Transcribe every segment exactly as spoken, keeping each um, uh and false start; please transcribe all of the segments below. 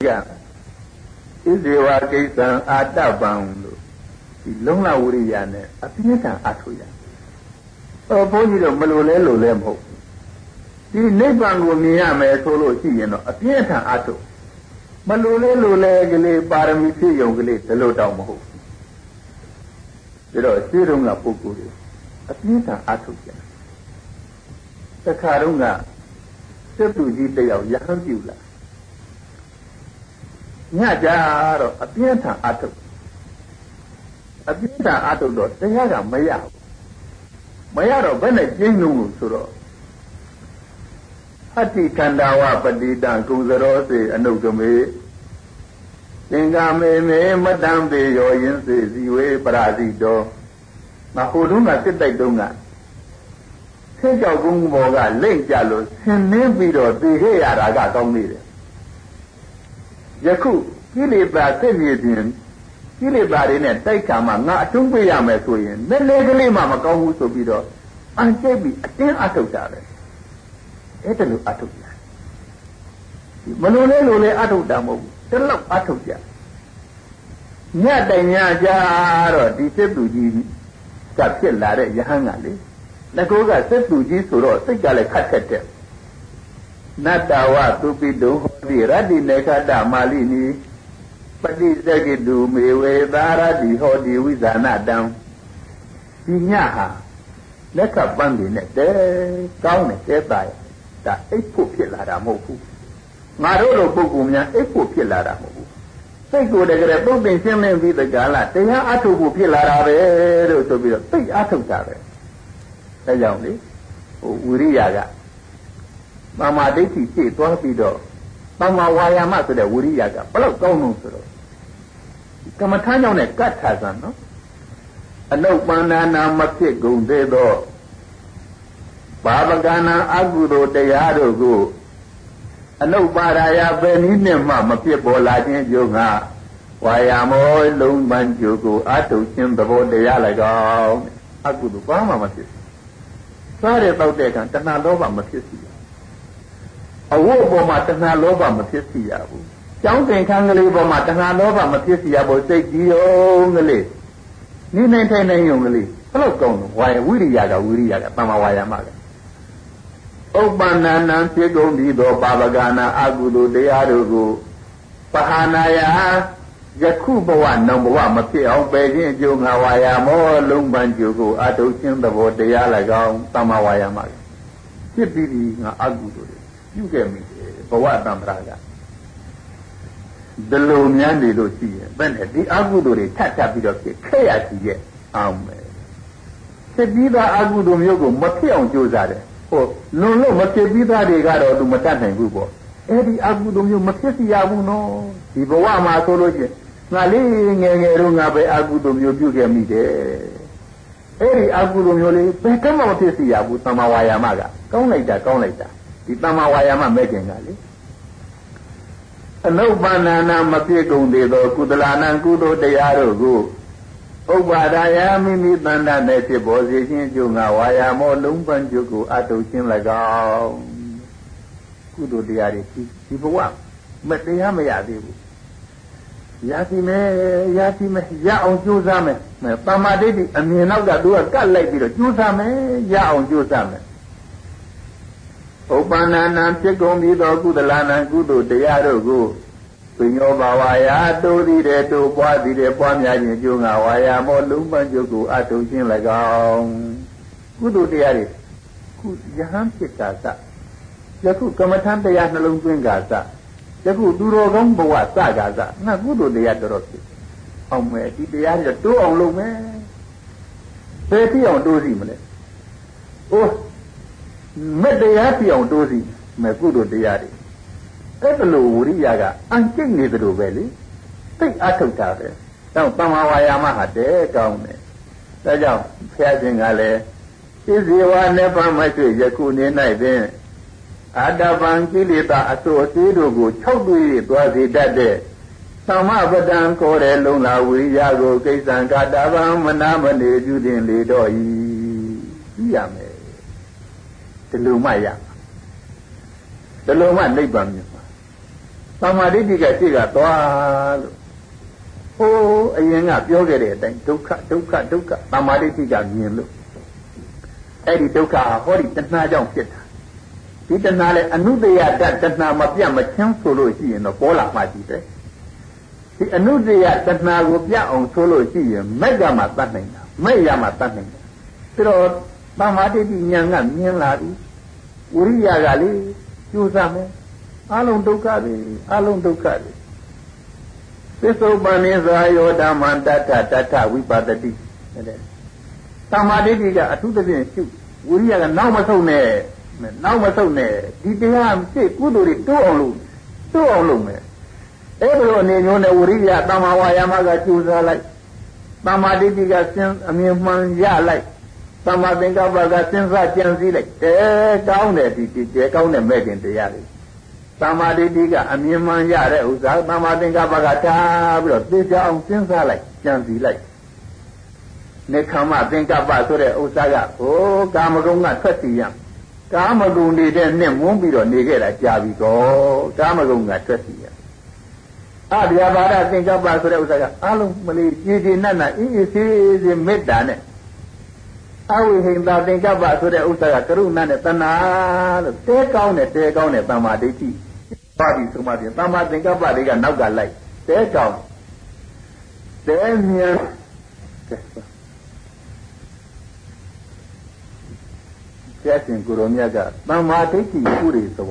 ဣဇေဝကိစ္စံအာတပံလို့ဒီလုံလဝိရိယနဲ့အပြင်းထန်အထုရ။အော်ဘုန်းကြီးတို့မလို့လဲလို့လဲမဟုတ်ဒီနိဗ္ဗာန်ကိုမြင်ရမယ်ဆိုလို့ရှိရင်တော့အပြင်းထန်အထုမလို့လဲလို့လဲကလေးပါရမီဖြည့်ရုံကလေးဒီလိုတောင်မဟုတ်ဘူး။ဒါတော့ရှင်းတုန်းကပုဂ္ဂိုလ်တွေအပြင်းထန်အထုကြတယ်။တခါတုန်းကစက်သူကြီးတယောက်ရဟန်းပြုလာညကြတော့အပြင်းထန်အထုအပြင်းထန်အထုတော့တရားကမရဘူးမရတော့ဘယ်နဲ့ကျင်းလုံးလို့ဆိုတော့အတ္တိခန္ဓာဝပတိတံကုသရောစေအနုတမေသင်္ကာမေမေမတံပေယောယင်းစေဇီဝေပရာဇိတောငါဟိုတုန်းကစစ်တိုက်တုန်းကဆေးကြောက်ကုန်းဘောကလိမ့်ကြလို့ဆင်းနှင်းပြီးတော့သိခဲ့ရတာကကောင်းနေတယ်ယခုကိလေသာစိတ်ရည်ပြင်ကိလေသာတွေနဲ့တိုက်ခါမှငါအတုံးပေးရမယ်ဆိုရင်လည်းလေကလေးမှမကောင်းဘူးဆိုပြီးတော့အန်ကျိတ်ပြီးအတင်းအထုတ်တာပဲအဲ့ဒါလိုအထုတ်ကြမလို့လဲလို့လဲအထုတ်တာမဟုတ်ဘူးတလောက်အထုတ်ကြညတိုင်ညကြတော့ဒီစစ်သူကြီးကဖြစ်လာတဲ့ယဟန်ကလေငါကစစ်သူကြီးဆိုတော့စိတ်ကလည်းခတ်ခတ်တဲ့နတ္တဝသုပိတုဟောတိရတ္တိနေခတမာလိနီပฏิစကိတုမေဝေသာရတိဟောတိဝိဇာနတံဒီညဟာလက်ခပန်းနေနဲ့တဲကောင်းတယ်တဲသားဒါအိပ်ဖို့ဖြစ်လာတာမဟုတ်ဘူးငါတို့လိုပုဂ္ဂိုလ်များအိပ်ဖို့ဖြစ်လာတာမဟုတ်ဘူးစိတ်ကိုယ်တကယ်ပုတ်ပင်ရှင်းလင်းပြီးတကလားတရားအထုတ်ဖို့ဖြစ်လာတာပဲလို့ဆိုပြီးတော့သိအထုတ်တာပဲဒါကြောင့်လေဟိုဝိရိယကသမာဓိဋ္ဌိရှေ့သွားပြီးတော့သမာဝါယာမဆိုတဲ့ဝိရိယကဘလောက်ကောင်းလို့ဆိုတော့ကမ္မထာကြောင့်နဲ့ကတ်ထာဆံနော်အနုပ္ပန္နနာမဖြစ်ကုန်သေးသောဘာဝကနာအကုသိုလ်တရားတို့ကိုအနုပ္ပါဒာယပဲနည်းနဲ့မှမဖြစ်ပေါ်လာခြင်းကြောင့်ငါဝါယာမောလုံးပန်းကျိုးကိုအတုခြင်းသဘောတရား၎င်းအကုသိုလ်ဘာမှမဖြစ်စားရတော့တဲ့ကံတဏှာလောဘမဖြစ်စီရအဝတ်ပေါ်မှာတဏှာလောဘမဖြစ်စီရဘူးကျောင်းသင်္ကန်းကလေးပေါ်မှာတဏှာလောဘမဖြစ်စီရဘူးစိတ်ကြီးရုံကလေးနိမ့်နေထိုင်နေရုံကလေးဘယ်လောက်ကောင်းလို့ဝါယဝိရိယကဝိရိယကတမ္မာဝါယာမကဥပ္ပန္နနံဖြစ်ကုန်ပြီးသောပါဝကနာအကုသိုလ်တရားတို့ကိုပဟာနာယယခုဘဝနောင်ဘဝမဖြစ်အောင်ပယ်ခြင်းအကျိုးငါဝါယာမောလုံးပန်းကျိုးကိုအတုခြင်းသဘောတရား၎င်းတမ္မာဝါယာမဖြစ်ပြီးဒီငါအကုသိုလ်တွေပြုခဲ့မိတယ်ဘဝတံ္ဍရာကဒီလိုများနေလို့ရှိရင်ဘယ်နဲ့ဒီအကုသိုလ်တွေထပ်ထပ်ပြီးတော့ဖြစ်ခဲ့ရစီရဲ့အောင်မယ်ဖြစ်ပြီးသားအကုသိုလ်မျိုးကိုမဖြစ်အောင်ကြိုးစားတယ်ဟိုလွန်လို့မဖြစ်ပြီးသားတွေကတော့သူမတတ်နိုင်ဘူးပေါ့အဲ့ဒီအကုသိုလ်မျိုးမဖြစ်စီရဘူးနော်ဒီဘဝမှာဆိုလို့ရှိရင်ငါလေးငယ်ငယ်တော့ငါပဲအကုသိုလ်မျိုးပြုခဲ့မိတယ်အဲ့ဒီအကုသိုလ်မျိုးလေးဘယ်ကမှမဖြစ်စီရဘူးသမာဝါယာမကကောင်းလိုက်တာကောင်းလိုက်တာဒီတမ္မာဝါယာမမဲ့ခင်ကလေအနုပ္ပန္နနာမဖြစ်ကုန်သေးသောကုသလနာကုသိုလ်တရားတို့ကိုဥပ္ပါဒာယမိမိတဏ္ဍနဲ့ဖြစ်ပေါ်စေခြင်းကျိုးငါဝါယာမောလုံးပန်းကျုပ်ကိုအတုခြင်း၎င်းကုသိုလ်တရားတွေဒီဘဝမတရားမရသေးဘူးရစီမယ်ရစီမယ်ရအောင်ကြိုးစားမယ်ပမာဒိဋ္ဌိအမြင်နောက်ကသူကကတ်လိုက်ပြီးတော့ကြိုးစားမယ်ရအောင်ကြိုးစားမယ်ဥပ္ပန္နနာဖြစ်ကုန်ပြီးသောကုသလနာကုသိုလ်တရားတို့ကိုပညောဘာဝါယာတိုးသည်တဲ့တိုးပွားသည်တဲ့ပွားများခြင်းကျိုးငါဝါယာမောလုံးပန်းကျုပ်ကိုအတုခြင်း၎င်းကုသိုလ်တရားတွေခုယဟန်ဖြစ်တာစယခုကမ္မထံတရားနှလုံးသွင်းတာစယခုသူတော်ကောင်းဘဝစကားစငါကုသိုလ်တရားတော်တော်ဖြစ်အောင်မယ်ဒီတရားတွေတိုးအောင်လုပ်မယ်ဘယ်ဖြစ်အောင်တိုးစီမလဲအိုးမတရားပြောင်းတိုးစီမဲ့ကုသိုလ်တရားတွေအဲ့ဒါလိုဝိရိယကအန်ကျိတ်နေတယ်လို့ပဲလေသိအထုတ်တာပဲတော့တမ္မာဝါယာမဟာတဲကောင်းတယ်ဒါကြောင့်ဘုရားရှင်ကလည်းဣဇေဝနိဗ္ဗာန်မရှိယခုနေ၌ပင်အာတပံကိလေသာအစိုးအသေးတို့ကို၆တွေ့ရသွားစေတတ်တဲ့သမပဒံကိုယ်တဲ့လုံလာဝိရိယကိုကိစ္စံကာတဗံမနာမနေပြုတင်လေတော့ဤကြည့်ရမယ်ဒီလိုမှရဒီလိုမှနိဗ္ဗာန်မြင်မှာသမာဓိတိကရှိကသွားလို့ဟိုးအရင်ကပြောခဲ့တဲ့အတိုင်းဒုက္ခဒုက္ခဒုက္ခသမာဓိတိကမြင်လို့အဲ့ဒီဒုက္ခဟာဟောဒီတဏှာကြောင့်ဖြစ်တာဒီတဏှာလည်းအနုတ္တယတတဏှာမပြတ်မချင်းဆိုလို့ရှိရင်တော့ပေါ်လာမှကြည့်တယ်ဒီအနုတ္တယတဏှာကိုပြအောင်ဆိုလို့ရှိရင်မက်ကမှတတ်နိုင်တာမဲ့ရမှတတ်နိုင်တယ်ဒါတော့သမာဓိတိဉာဏ်ကမြင်လာပြီဝိရိယကလေကျိုးစားမယ်အလုံးဒုက္ခတွေအလုံးဒုက္ခတွေသစ္စုပ္ပန်နိဇာယောဓမ္မတတ္ထတတ္ထဝိပဿတိတဲ့သမာဓိတိကအထုသဖြင့်ရှုဝိရိယကနောက်မဆုံးနဲ့နောက်မဆုံးနဲ့ဒီတရားဖြစ်ကုသိုလ်တွေတိုးအောင်လုပ်တိုးအောင်လုပ်မယ်အဲ့ဒီလိုအနေမျိုးနဲ့ဝိရိယသမာဝါယာမကကျိုးစားလိုက်သမာဓိတိကစဉ်အမြင်မှန်ရလိုက်သမာသင်္ကပ္ပကစဉ်းစားကြံစည်လိုက်တဲကောင်းတယ်ဒီတဲကောင်းတဲ့မဲ့ခင်တရားတွေသမာဓိတိကအမြင်မှန်ရတဲ့ဥစ္စာသမာသင်္ကပ္ပကထားပြီးတော့သိကြအောင်စဉ်းစားလိုက်ကြံစည်လိုက်နေခမသင်္ကပ္ပဆိုတဲ့ဥစ္စာကဟိုကာမဂုဏ်ကထွက်စီရကာမဂုဏ်နေတဲ့နဲ့မွန်းပြီးတော့နေခဲ့တာကြာပြီတော့ကာမဂုဏ်ကထွက်စီရအဗျာပါဒသင်္ကပ္ပဆိုတဲ့ဥစ္စာကအလုံးမလေးကြည်ကြည်နတ်နတ်အေးအေးဆေးဆေးမေတ္တာနဲ့အဝိဟိန္တာသင်္ကပ္ပဆိုတဲ့ဥစ္စာကကရုဏာနဲ့တဏှာလို့တဲကောင်းတဲ့တဲကောင်းတဲ့တမ္မာဒိဋ္ဌိပါပြီဆိုမှပြင်တမ္မာသင်္ကပ္ပတွေကနောက်ကလိုက်တဲကောင်းတဲမြန်ကျက်ရှင်ကိုရောမြတ်ကတမ္မာဒိဋ္ဌိဥရိသဝ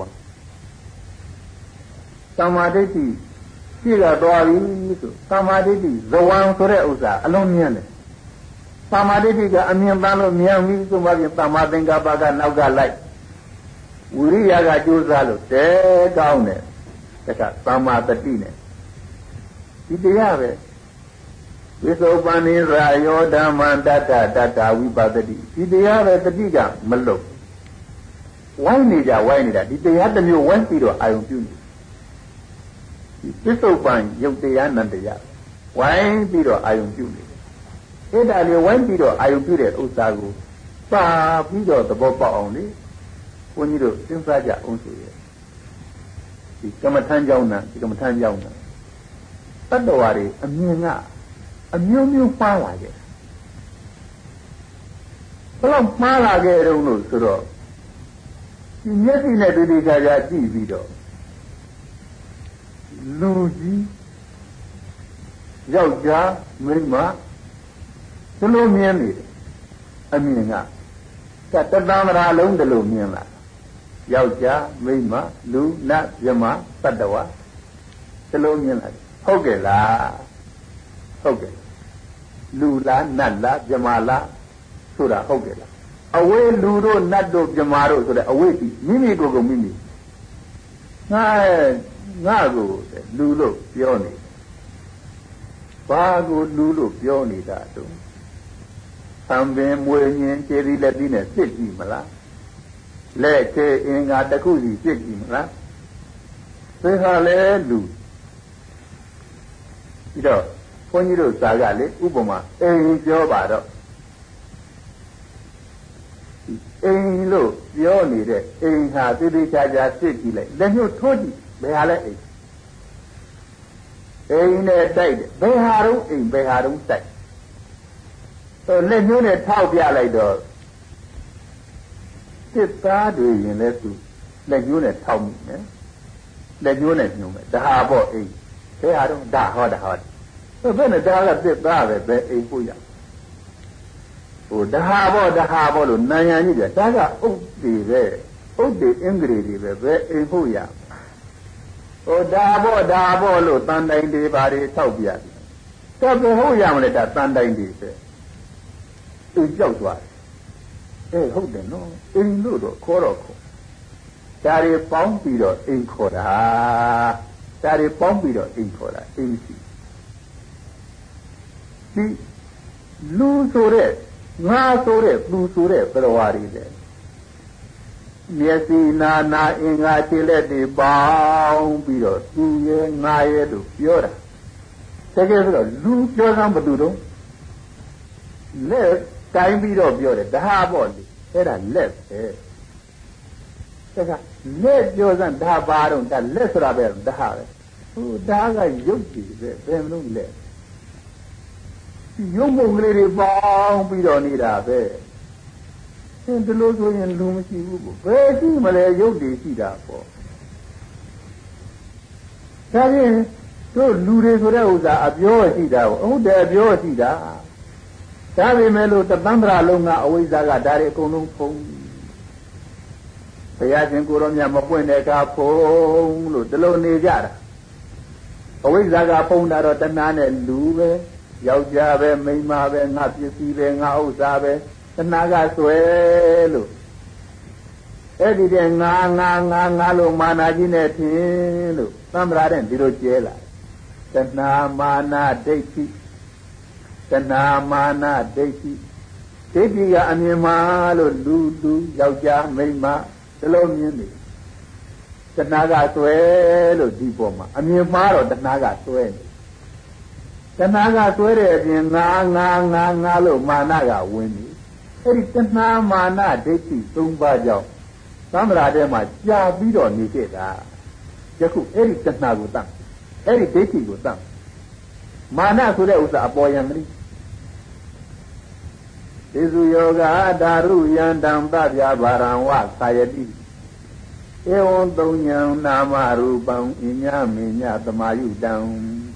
တမ္မာဒိဋ္ဌိရှိကသွားပြီဆိုတမ္မာဒိဋ္ဌိဇဝံဆိုတဲ့ဥစ္စာအလုံးမြင်တယ်သမာဓိတိကအမြင်ပန်းလို့မြန်ပြီဆိုမှပြင်သမာသင်္ကပ္ပကနောက်ကလိုက်ဝိရိယကကြိုးစားလို့တဲကောင်းတယ်တခါသမာတတိနဲ့ဒီတရားပဲဝိသုပ္ပန်နိရာယောဓမ္မံတတ္တတတ္တဝိပဿတိဒီတရားပဲတတိကမလွတ်ဝိုင်းနေကြဝိုင်းနေတာဒီတရားတစ်မျိုးဝိုင်းပြီးတော့အာယုံပြုနေဒီဝိသုပ္ပန်ယုတ်တရားနန္တရားဝိုင်းပြီးတော့အာယုံပြုနေအဲ့ဒါလေးဝိုင်းပြီးတော့အာယုပြုတဲ့ဥစ္စာကိုပါပြီးတော့သဘောပေါက်အောင်လေဘုန်းကြီးတို့စဉ်းစားကြအောင်ဆိုရဲ့ဒီကမ္မထမ်းကြောင်းနာဒီကမ္မထမ်းကြောင်းနာတတ္တဝါတွေအမြင်ကအမျိုးမျိုးမှားလာခဲ့ဘယ်လောက်မှားလာခဲ့တုံးလို့ဆိုတော့ဒီမျက်စိနဲ့တွေ့တွေ့ကြကြကြည့်ပြီးတော့လူကြီးယောက်ျားမိန်းမဒီလိုမြင်နေတယ်အမြင်ကတတ္တမရာလုံးဒီလိုမြင်လာယောက်ျားမိန်းမလူနတ်မြမတတ္တဝါဒီလိုမြင်လာဟုတ်ကဲ့လားဟုတ်ကဲ့လူလားနတ်လားမြမလားဆိုတာဟုတ်ကဲ့လားအဝေးလူတို့နတ်တို့မြမတို့ဆိုတဲ့အဝေးကြီးမိမိကိုယ်ကိုမိမိငါငါကိုလူလို့ပြောနေဘာကိုလူလို့ပြောနေတာတုံးသံပင်မွေညင်ခြေဒီလက်ဒီနဲ့စစ်ကြည့်မလားလက်ခြေအင်္ဂါတစ်ခုစီစစ်ကြည့်မလားသိဟာလေလူပြီးတော့ဘုန်းကြီးတို့ဇာကလေဥပမာအိမ်ပြောပါတော့အိမ်လို့ပြောနေတဲ့အိမ်ဟာတိတိကျကျစစ်ကြည့်လိုက်လက်ညှိုးထိုးကြည့်ဘယ်ဟာလဲအိမ်အိမ်နဲ့တိုက်တယ်ဘယ်ဟာတော့အိမ်ဘယ်ဟာတော့တိုက်လက်ညှိုးနဲ့ထောက်ပြလိုက်တော့စစ်သားတွေရင်လည်းသူလက်ညှိုးနဲ့ထောက်မိမယ်လက်ညှိုးနဲ့ညှိုးမယ်ဒါဟာပေါ့အိမ်ဘယ်ဟာတော့ဒါဟောဒါဟောဘယ်နဲ့ဒါကစစ်သားပဲဘယ်အိမ်ကိုရဟိုဒါဟာပေါ့ဒါဟာပေါ့လို့နာယံကြီးပြဒါကအုတ်တွေပဲအုတ်တွေအင်္ဂရိတွေပဲဘယ်အိမ်ဖို့ရဟိုဒါပေါ့ဒါပေါ့လို့တန်တိုင်တွေဘာတွေထောက်ပြတယ်ဒါဘယ်ဟုတ်ရမလဲဒါတန်တိုင်တွေပဲသူကြောက်သွားတယ်အဲဟုတ်တယ်နော်အိမ်လို့တော့ခေါ်တော့ခေါ်ဒါတွေပေါင်းပြီးတော့အိမ်ခေါ်တာဒါတွေပေါင်းပြီးတော့အိမ်ခေါ်တာအိမ်စီဒီလူဆိုတဲ့ငါဆိုတဲ့သူဆိုတဲ့ပရဝါတွေလေမျက်စိနာနာအင်္ဂါခြေလက်တွေပေါင်းပြီးတော့သူရဲ့ငါရဲ့လို့ပြောတာတကယ်ဆိုတော့လူပြောစမ်းဘယ်သူတော့လက်တိုင်းပြီးတော့ပြောတယ်ဒါဟာပေါ့လေအဲ့ဒါလက်ပဲဒါကလက်ပြောစမ်းဒါပါတော့ဒါလက်ဆိုတာပဲဒါပဲဟိုဒါကရုပ်ကြည့်ပဲဘယ်မလို့လက်ရုပ်မုံကလေးတွေပေါင်းပြီးတော့နေတာပဲသင်ဒီလိုဆိုရင်လူမရှိဘူးကိုဘယ်ရှိမလဲရုပ်တွေရှိတာပေါ့ဒါဖြင့်တို့လူတွေဆိုတဲ့ဥစ္စာအပြောရှိတာကိုဟုတ်တယ်အပြောရှိတာဒါပေမဲ့လို့တသန္တရာလုံးကအဝိဇ္ဇာကဒါတွေအကုန်လုံးဖုံးဘုရားရှင်ကိုရောမြတ်မပွင့်တဲ့အခါဖုံးလို့ဒီလိုနေကြတာအဝိဇ္ဇာကဖုံးတာတော့တဏှာနဲ့လူပဲယောက်ျားပဲမိန်းမပဲငါပစ္စည်းပဲငါဥစ္စာပဲတဏှာကဆွဲလို့အဲ့ဒီတဲ့ငါငါငါငါလို့မာနာကြီးနဲ့ထင်လို့သံဃာတဲ့ဒီလိုကျဲလာတဏှာမာနဒိဋ္ဌိတဏှာမာနဒိဋ္ဌိဒိဋ္ဌိကအမြင်မှားလို့လူလူယောက်ျားမိန်းမဒီလိုမြင်နေတဏှာကဆွဲလို့ဒီပေါ်မှာအမြင်မှားတော့တဏှာကဆွဲနေတဏှာကဆွဲတဲ့အပြင်ငါငါငါငါလို့မာနကဝင်နေအဲ့ဒီတဏှာမာနဒိဋ္ဌိသုံးပါးကြောင့်သံဃာထဲမှာကြာပြီးတော့နေခဲ့တာယခုအဲ့ဒီတဏှာကိုတတ်အဲ့ဒီဒိဋ္ဌိကိုတတ်မာနဆိုတဲ့ဥစ္စာအပေါ်ယံတိသေစုယောဂဓာရုယန္တံပပြဘာရံဝသာယတိဧဝံသုံးညံနာမရူပံအညမေညသမာယုတံ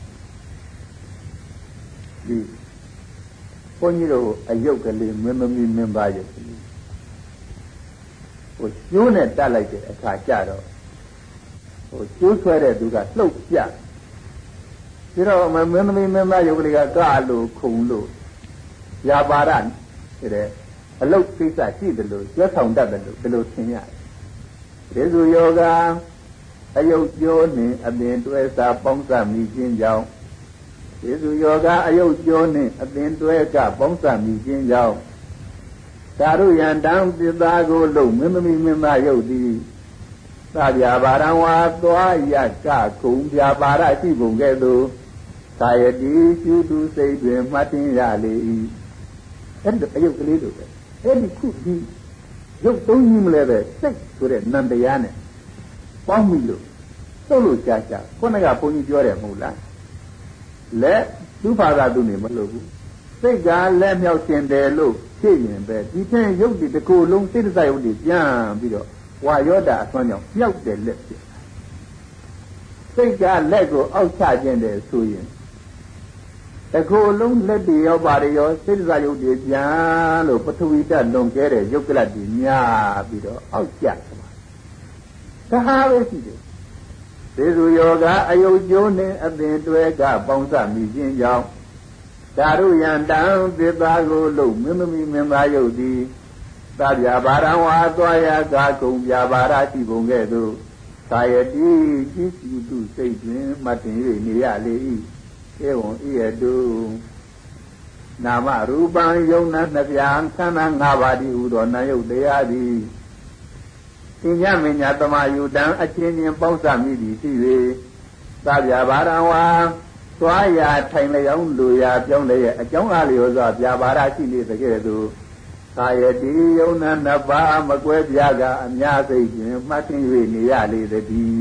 ဒီဘုန်းကြီးတို့အယုတ်ကလေးမင်းသမီးမင်းသားယုတ်ကလေးဟိုကျိုးနဲ့တတ်လိုက်တဲ့အခါကျတော့ဟိုကျိုးဆွဲတဲ့သူကလှုပ်ပြပြီးတော့မင်းသမီးမင်းသားယုတ်ကလေးကကလို့ခုံလို့ຢာပါရတဲ့အလုတ်ကိစ္စရှိတယ်လို့ကျွတ်ဆောင်တတ်တယ်လို့ဒီလိုသင်ရတယ်ဒေဇုယောဂအယုတ်ကျိုးနှင့်အပင်တွဲစာပေါင်းစပ်မိခြင်းကြောင့်ဒေဇုယောဂအယုတ်ကျိုးနှင့်အပင်တွဲကပေါင်းစပ်မိခြင်းကြောင့်သာရုယံတံသစ္စာကိုလုံမင်းသမီးမင်းသားယုတ်သည်သဗျာပါရံဝါသွားရကခုံပြပါရရှိပုံကဲ့သို့သာယတိရှုသူစိတ်တွင်မှတ်တင်ရလေ၏အဲ့ဒီအယုတ်ကလေးတို့ပဲအဲ့ဒီခုဒီရုပ်သုံးကြီးမလဲပဲစိတ်ဆိုတဲ့နံတရားနဲ့ပေါင်းမိလို့သုတ်လို့ကြာကြာခုနကဘုန်းကြီးပြောတယ်မဟုတ်လားလက်သူ့ဘာသာသူနေမလို့ဘူးစိတ်ကလက်မြောက်ရှင်တယ်လို့ဖြစ်ရင်ပဲဒီထက်ရုပ်ဒီတစ်ခုလုံးစိတ်တစရုပ်ဒီပြန်ပြီးတော့ဝါယောတာအစွမ်းကြောင့်ပြောက်တယ်လက်ဖြစ်စိတ်ကလက်ကိုအောက်ချခြင်းတယ်ဆိုရင်တကူလုံးလက်တွေရောပါတယ်ရောစိတ်စားရုပ်တွေပြန်လို့ပထဝီဓာတ်လွန်ကဲတဲ့ရုပ်ကလတ်တွေများပြီးတော့အောက်ကျသွားဒါဟာပဲရှိတယ်သေစုယောဂအယုတ်ကျိုးနှင့်အပင်တွဲကပေါင်းစပ်မိခြင်းကြောင့်ဓာရုယံတံသစ္စာကိုလုံမင်းသမီးမင်းသားယုတ်သည်သဗျာပါရံဝါသွားရကာကုံပြပါရရှိပုံကဲ့သို့သာယတိကြည်စုသူစိတ်တွင်မှတ်တင်၍နေရလေ၏ဧဝံဤရတုနာမရူပံယုံနာနှစ်ပြားခန္ဓာ၅ပါးဒီဟူသောနာယုတ်တရားသည်သင်္ညမညသမာယုတံအချင်းချင်းပေါင်းစပ်မိသည်ရှိ၍သဗျာပါရံဝါသွားရာထိုင်လျောင်းလူရာပြောင်းလျက်အကြောင်းအားလျော်စွာပြာပါရရှိနေသကဲ့သို့သာယတိယုံနာနှစ်ပါးမကွဲပြားကအများစိတ်ဖြင့်မှတ်သိ၍နေရလေသည်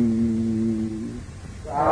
သာ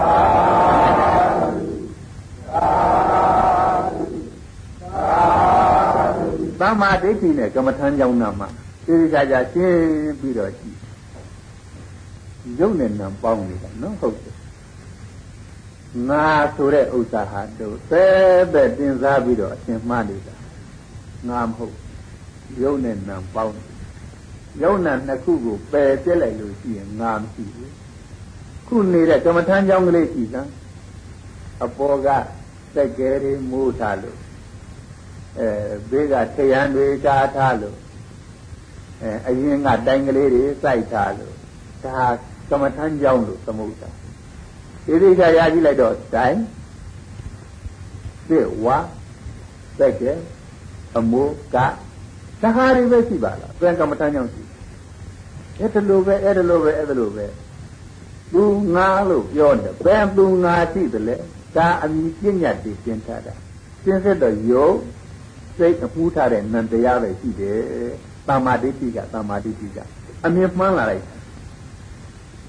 သမ္မာဒိဋ္ဌိနဲ့ကမ္မထမ်းကြောင်းနာမှာသိကြကြရှင်းပြီးတော့ကြည့်ရုပ်နဲ့နာပေါင်းနေတာနော်ဟုတ်တယ်ငါဆိုတဲ့ဥစ္စာဟာတို့သဲတဲ့တင်စားပြီးတော့အရှင်မှားနေတာငါမဟုတ်ရုပ်နဲ့နာပေါင်းရုပ်နဲ့နှစ်ခုကိုပယ်ပြစ်လိုက်လို့ရှိရင်ငါမရှိဘူးခုနေတဲ့ကမ္မထမ်းကြောင်းကလေးရှိစမ်းအပေါ်ကစက်ကဲတွေမိုးထားလို့အဲဘေးကထရံတွေကားထားလို့အဲအရင်ကတိုင်ကလေးတွေစိုက်ထားလို့ဒါကမ္မထမ်းကြောင်းလို့သမုဒ္ဒါဒီဒီကရကြည့်လိုက်တော့တိုင်စစ်ဝါစက်ကဲအမိုးကသဟာတွေပဲရှိပါလားပြန်ကမ္မထမ်းကြောင်းရှိအဲ့ဒါလိုပဲအဲ့ဒါလိုပဲအဲ့ဒါလိုပဲသူငါလို့ပြောတယ်ဘယ်သူငါရှိတယ်လဲဒါအမိပြညတ်တွေရှင်းထားတာရှင်းစစ်တော့ယုတ်စိတ်အမှုထားတဲ့နံတရားပဲရှိတယ်သမ္မာဒိဋ္ဌိကသမ္မာဒိဋ္ဌိကအမြင်မှန်းလာလိုက်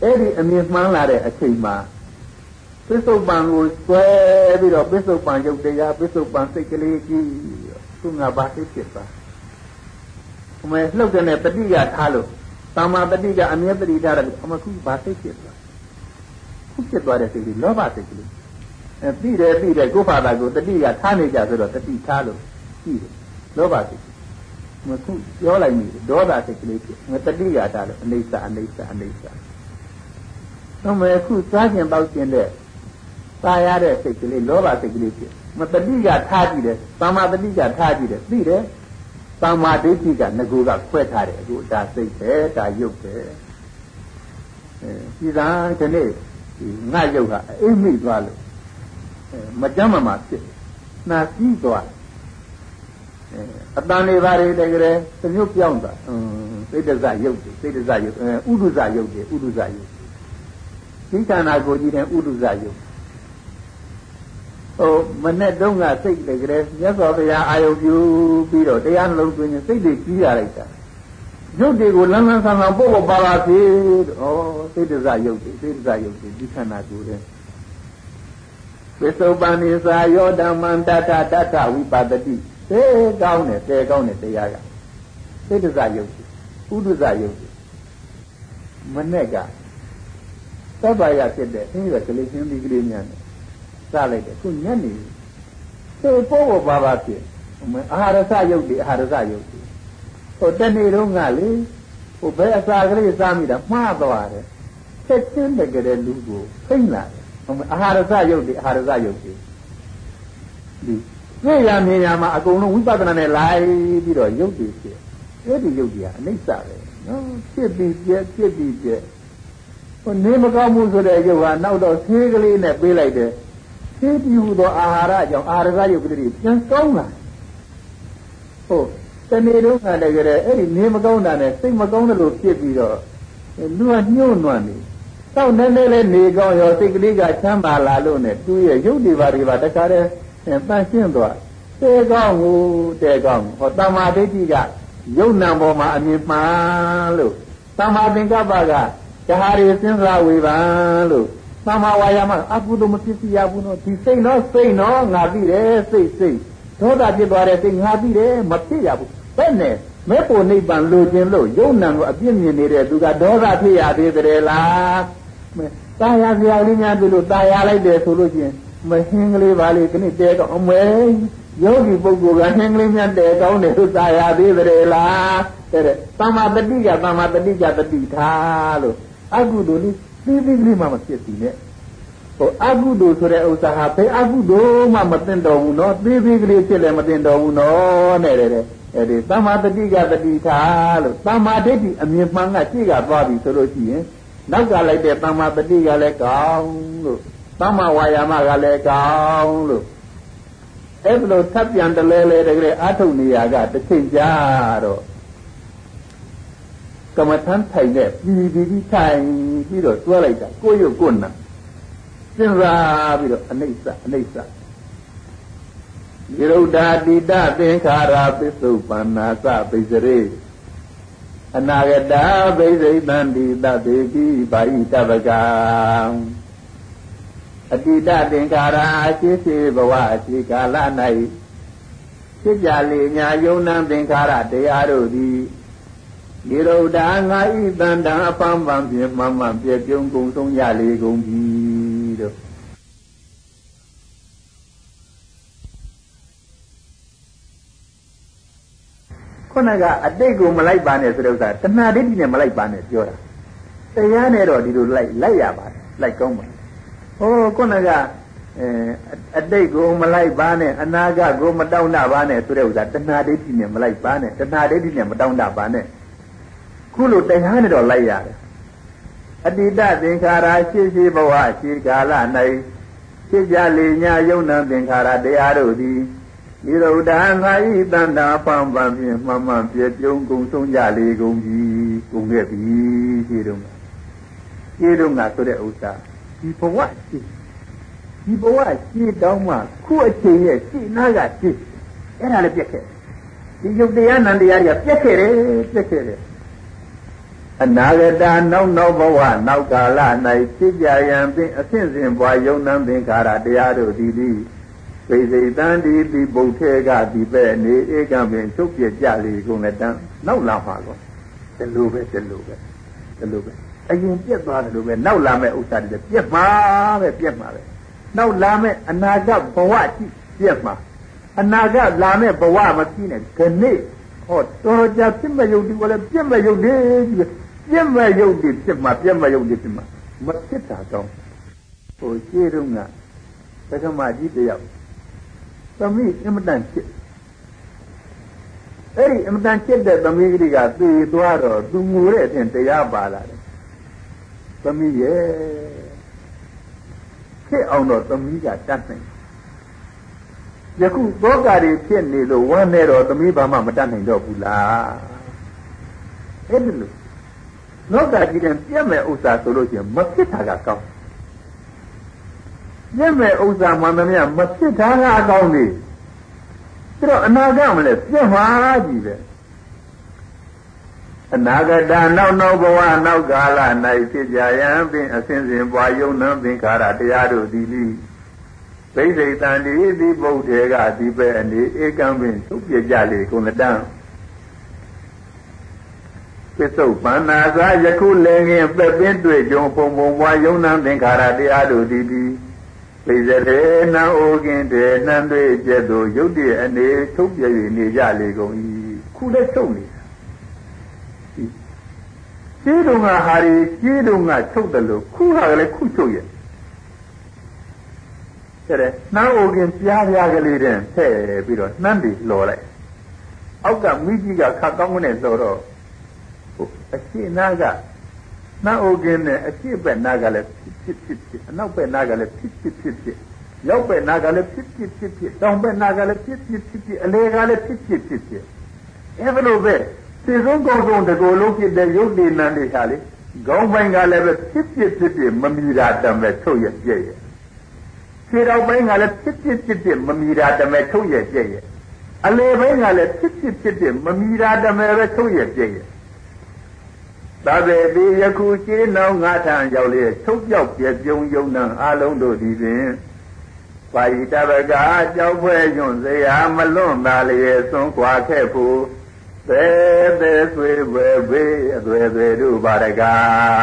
အဲ့ဒီအမြင်မှန်းလာတဲ့အချိန်မှာပစ္စုပန်ကိုဆွဲပြီးတော့ပစ္စုပန်ရုပ်တရားပစ္စုပန်စိတ်ကလေးကြီးသူငါဘာသိဖြစ်ပါအမေလှုပ်တဲ့တတိကထားလို့သမာတတိကအမြဲတတိထားတယ်အမခုဘာသိဖြစ်ပါခုဖြစ်သွားတဲ့စိတ်ကလောဘစိတ်ကလေးအဲပြီးတယ်ပြီးတယ်ကိုယ့်ဘာသာကိုတတိကထားနေကြဆိုတော့တတိထားလို့ပြီးတယ်လောဘစိတ်မခုပြောလိုက်ပြီဒေါသစိတ်ကလေးဖြစ်ငါတတိကထားလို့အနိစ္စအနိစ္စအနိစ္စတော့မယ်ခုစားကျင်ပေါက်ကျင်တဲ့ตายရတဲ့စိတ်ကလေးလောဘစိတ်ကလေးဖြစ်မတတိကထားကြည့်တယ်သမာတတိကထားကြည့်တယ်သိတယ်သမာဓိဋ္ဌိကငကိုကခွဲထားတယ်အခုဒါစိတ်ပဲဒါရုပ်ပဲအဲဒီသာဒီနေ့ငါရုပ်ဟာအိမ်မိသွားလို့မကြမ်းမမှာဖြစ်နာပြီးသွားအတန်တွေပါတွေတကယ်သမျိုးပြောင်းသွားစိတ်တဇရုပ်တွေစိတ်တဇရုပ်ဥဒုဇရုပ်တွေဥဒုဇရုပ်ဒီခန္ဓာကိုယ်ကြီးတဲ့ဥဒုဇရုပ်ဟိုမနဲ့တုန်းကစိတ်တကယ်မြတ်စွာဘုရားအာယုပြုပြီးတော့တရားနှလုံးသွင်းရင်စိတ်တွေကြီးရလိုက်တာရုပ်တွေကိုလန်းလန်းဆန်းဆန်းပို့ဖို့ပါပါစေဩစိတ်တဇရုပ်တွေစိတ်တဇရုပ်တွေဒီခန္ဓာကိုယ်တဲ့ဝိသုပန်နိသာယောဓမ္မံတတ္ထတတ္ထဝိပတ္တိသေကောင်းတယ်သေကောင်းတယ်တရားကစိတ်တဇရုပ်ဥဒုဇရုပ်မနဲ့ကသဗ္ဗယဖြစ်တဲ့အင်းကကလေးချင်းဒီကလေးများနဲ့စလိုက်တယ်ခုညနေသိပို့ဖို့ပါပါဖြစ်အာဟာရစရုပ်တွေအာဟာရစရုပ်တွေဟိုတနေ့တုန်းကလေဟိုဘယ်အစာကလေးစားမိတာမှားသွားတယ်ချက်ချင်းတကယ်လူကိုဖိမ့်လာတယ်အာဟာရစရုပ်တွေအာဟာရစရုပ်တွေဒီသိရမြင်ရမှာအကုန်လုံးဝိပဿနာနဲ့လိုက်ပြီးတော့ရုပ်တွေဖြစ်အဲ့ဒီရုပ်တွေကအနိစ္စပဲနော်ဖြစ်ပြီးပြက်ဖြစ်ပြီးပြက်ဟိုနေမကောင်းမှုဆိုတဲ့ရုပ်ဟာနောက်တော့ဆေးကလေးနဲ့ပေးလိုက်တယ်ဆေးပြီးဟူသောအာဟာရကြောင့်အာဟာရရုပ်ကလေးပြန်ကောင်းလာဟုတ်တနေ့တုန်းကတကယ်အဲ့ဒီနေမကောင်းတာနဲ့စိတ်မကောင်းတယ်လို့ဖြစ်ပြီးတော့လူကညှို့နွမ်းနေတော့နည်းနည်းလေးနေကောင်းရောစိတ်ကလေးကချမ်းသာလာလို့နဲ့သူ့ရဲ့ရုပ်တွေပါတွေပါတခါတည်းတန့်ရှင်းသွားတဲကောင်းဟူတဲကောင်းဟောတမာဒိဋ္ဌိကယုံနာပေါ်မှာအမြင်မှန်လို့တမာသင်္ကပ္ပကဓာရီစဉ်းစားဝေဖန်လို့သမာဝါယာမအကုသိုလ်မဖြစ်စီရဘူးနော်ဒီစိတ်နော်စိတ်နော်ငါသိတယ်စိတ်စိတ်ဒေါသဖြစ်သွားတဲ့စိတ်ငါသိတယ်မဖြစ်ရဘူးဘယ်နဲ့မဲဖို့နိဗ္ဗာန်လိုချင်လို့ယုံနာကိုအပြစ်မြင်နေတဲ့သူကဒေါသဖြစ်ရသေးတယ်လားတာယာစရာလေးများပြီလို့တာယာလိုက်တယ်ဆိုလို့ချင်းမဟင်းကလေးပါလေခဏတဲတော့အမဲယောဂီပုဂ္ဂိုလ်ကဟင်းကလေးများတဲကောင်းတယ်လို့တာယာသေးတယ်လားတဲ့သမာတတိကသမာတတိကတတိထားလို့အကုသိုလ်လေးသေးသေးလေးမှမဖြစ်စီနဲ့ဟိုအကုသိုလ်ဆိုတဲ့ဥစ္စာဟာဘယ်အကုသိုလ်မှမသိတော်ဘူးနော်သေးသေးကလေးဖြစ်လည်းမသိတော်ဘူးနော်နဲ့တဲ့အဲ့ဒီသမာတတိကတတိထားလို့သမာဓိဋ္ဌိအမြင်မှန်ကကြည့်ကသွားပြီဆိုလို့ရှိရင်နောက်ကလိုက်တဲ့သမာတတိကလည်းကောင်းလို့သမာဝါယာမကလည်းကောင်းလို့အဲ့လိုထပ်ပြန်တလဲလဲတကယ်အာထုတ်နေရကတစ်ချိန်ကြာတော့ကမ္မထမ်းထိုင်တဲ့ပြည်ပြည်ထိုင်ပြီးတော့တွဲလိုက်တာကိုယ်ရုပ်ကိုယ်နာစဉ်းစားပြီးတော့အနိစ္စအနိစ္စနိရုဒ္ဓတိတသင်္ခါရပစ္စုပ္ပန္နာသပိစရေအနာဂတဘိစိတံတိတတေတိဘာဟိတပကံအတိတသင်္ခါရအရှိရှိဘဝအရှိကာလ၌ဖြစ်ကြလေညာယုံနံသင်္ခါရတရားတို့သည်နိရုဒ္ဓငါဤတန်တံအပန်းပန်းဖြင့်မှန်မှန်ပြည့်ပြုံးကုန်ဆုံးရလေကုန်ပြီတို့ခုနကအတိတ်ကိုမလိုက်ပါနဲ့ဆိုတဲ့ဥစ္စာတဏှာဒိဋ္ဌိနဲ့မလိုက်ပါနဲ့ပြောတာတရားနဲ့တော့ဒီလိုလိုက်လိုက်ရပါတယ်လိုက်ကောင်းပါဟိုခုနကအဲအတိတ်ကိုမလိုက်ပါနဲ့အနာဂတ်ကိုမတောင်းတပါနဲ့ဆိုတဲ့ဥစ္စာတဏှာဒိဋ္ဌိနဲ့မလိုက်ပါနဲ့တဏှာဒိဋ္ဌိနဲ့မတောင်းတပါနဲ့ခုလိုတရားနဲ့တော့လိုက်ရတယ်အတ္တသင်္ခါရရှိရှိဘဝရှိကာလ၌ဖြစ်ကြလေညာယုံနာသင်္ခါရတရားတို့သည်နိရုဒ္ဓငါဤတန်တာပံပံဖြင့်မှန်မှန်ပြည့်ပြုံးကုန်ဆုံးကြလေကုန်ပြီကုန်ခဲ့ပြီရှိတော့မှာရှိတော့မှာဆိုတဲ့ဥစ္စာဒီဘဝရှိဒီဘဝရှိတော့မှခုအချိန်ရဲ့ရှိနာကရှိအဲ့ဒါလည်းပြက်ခဲ့ဒီယုတ်တရားနန္တရားတွေကပြက်ခဲ့တယ်ပြက်ခဲ့တယ်အနာဂတနောက်နောက်ဘဝနောက်ကာလ၌ဖြစ်ကြရန်ဖြင့်အစဉ်စဉ်ပွားယုံနှံသင်္ခါရတရားတို့သည်သည်ပိစိတံဒီတိဗုဒ္ဓေကဒီပဲ့နေဧကံပင်ချုပ်ပြကြလေကုန်လည်းတန်းနောက်လာမှာကောဒီလိုပဲဒီလိုပဲဒီလိုပဲအရင်ပြက်သွားတယ်လို့ပဲနောက်လာမဲ့ဥစ္စာတွေပြက်မှာပဲပြက်မှာပဲနောက်လာမဲ့အနာဂတ်ဘဝကြည့်ပြက်မှာအနာဂတ်လာမဲ့ဘဝမကြည့်နဲ့ခဏိဟောတော်ကြဖြစ်မဲ့ယုတ်ဒီကိုလည်းပြက်မဲ့ယုတ်ဒီပြက်မဲ့ယုတ်ဒီဖြစ်မှာပြက်မဲ့ယုတ်ဒီဖြစ်မှာမဖြစ်တာကောင်းဟိုရှင်းတော့ကသက္ကမကြီးတယောက်သမီးအမတန်ချစ်အဲ့ဒီအမတန်ချစ်တဲ့သမီးကလေးကသေသွားတော့သူငိုတဲ့အပြင်တရားပါလာတယ်သမီးရဲ့ဖြစ်အောင်တော့သမီးကတတ်နိုင်ယခုသောကတွေဖြစ်နေလို့ဝမ်းနေတော့သမီးဘာမှမတတ်နိုင်တော့ဘူးလားအဲ့ဒီလိုလောကကြီးတဲ့ပြည့်မဲ့ဥစ္စာဆိုလို့ရှိရင်မဖြစ်တာကကောင်းပြည့်မဲ့ဥစ္စာမှန်သမျှမဖြစ်တာကကောင်းလေဒါတော့အနာဂတ်မလဲပြည့်မှာကြီးပဲအနာဂတနောက်နောက်ဘဝနောက်ကာလ၌ဖြစ်ကြရန်ဖြင့်အစဉ်စဉ်ပွားယုံနှံသင်္ခါရတရားတို့သည်လိဘိစိတံတိတိဗုဒ္ဓေကဒီပဲ့အနေဧကံပင်ချုပ်ပြကြလေကုန်တန်းပစ္စုပ္ပန္နာသာယခုလည်းငင်ပက်ပင်းတွေ့ကြုံပုံပုံပွားယုံနှံသင်္ခါရတရားတို့သည်သည်ဘိဇရေနံအိုကင်းတဲ့နှံတွေ့ကျက်သို့ယုတ်တည်းအနေချုပ်ပြ၍နေကြလေကုန်၏ခုလည်းချုပ်နေတာရှင်းတော့ငါဟာရီရှင်းတော့ငါချုပ်တယ်လို့ခုဟာကလည်းခုချုပ်ရဲ့တဲ့နှမ်းအိုကင်းပြားပြားကလေးတဲ့ထည့်ပြီးတော့နှမ်းတွေလော်လိုက်အောက်ကမိကြီးကခါကောင်းနဲ့လော်တော့ဟိုအရှိနာကနှမ်းအိုကင်းနဲ့အရှိဘက်နာကလည်းဖြစ်ဖြစ်ဖြစ်အနောက်ဘက်နာကလည်းဖြစ်ဖြစ်ဖြစ်ဖြစ်ရောက်ဘက်နာကလည်းဖြစ်ဖြစ်ဖြစ်ဖြစ်တောင်ဘက်နာကလည်းဖြစ်ဖြစ်ဖြစ်ဖြစ်အလေကလည်းဖြစ်ဖြစ်ဖြစ်ဖြစ်အဲလိုပဲစေဆုံးကောင်းဆုံးတကူလုံးဖြစ်တဲ့ရုပ်တည်နံတွေခါလေခေါင်းပိုင်းကလည်းပဲဖြစ်ဖြစ်ဖြစ်ဖြစ်မမီတာတမဲ့ထုတ်ရပြည့်ရဲ့ခြေတော်ပိုင်းကလည်းဖြစ်ဖြစ်ဖြစ်ဖြစ်မမီတာတမဲ့ထုတ်ရပြည့်ရဲ့အလေပိုင်းကလည်းဖြစ်ဖြစ်ဖြစ်ဖြစ်မမီတာတမဲ့ပဲထုတ်ရပြည့်ရဲ့သာဝေတိယခုရှင်းနောက်ငါထံရောက်လေထုတ်ပြောက်ပြပြုံယုံနှံအလုံးတို့သည်ဖြင့်ပါဠိတပကကြောက်ဖွဲညွန့်စရာမလွန့်ပါလေသွန်ခွာခဲ့ဖို့သေသေးဆွေဝေဝေအသွေသွေတို့ပါရကသာ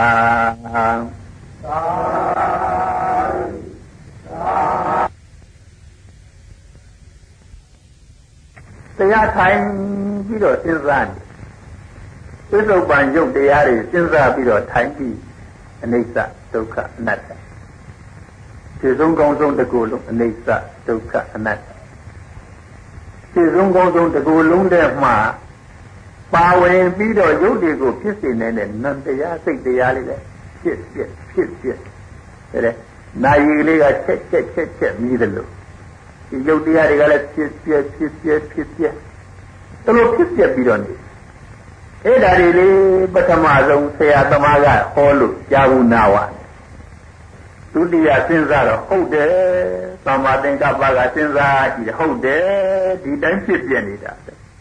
တရားထိုင်ပြီးတော့စဉ်းစားနေသစ္စုပ္ပန်ယုတ်တရားတွေစဉ်းစားပြီးတော့ထိုင်ပြီးအနိစ္စဒုက္ခအနတ္တခြေဆုံးကောင်းဆုံးတစ်ခုလုံးအနိစ္စဒုက္ခအနတ္တခြေဆုံးကောင်းဆုံးတစ်ခုလုံးတဲ့မှာပါဝင်ပြီးတော့ယုတ်တွေကိုဖြစ်စေနေတဲ့နံတရားစိတ်တရားလေးလည်းဖြစ်ဖြစ်ဖြစ်ဖြစ်တဲ့နာယီလေးကချက်ချက်ချက်ချက်မြည်တယ်လို့ဒီယုတ်တရားတွေကလည်းဖြစ်ဖြစ်ဖြစ်ဖြစ်ဖြစ်ဖြစ်တလို့ဖြစ်ဖြစ်ပြီးတော့နေအဲ့ဒါတွေလေပထမဆုံးဆရာသမားကဟောလို့ကြာဘူးနာဝဒုတိယစဉ်းစားတော့ဟုတ်တယ်သမ္မာသင်္ကပ္ပကစဉ်းစားကြည့်ဟုတ်တယ်ဒီတိုင်းဖြစ်ပြနေတာ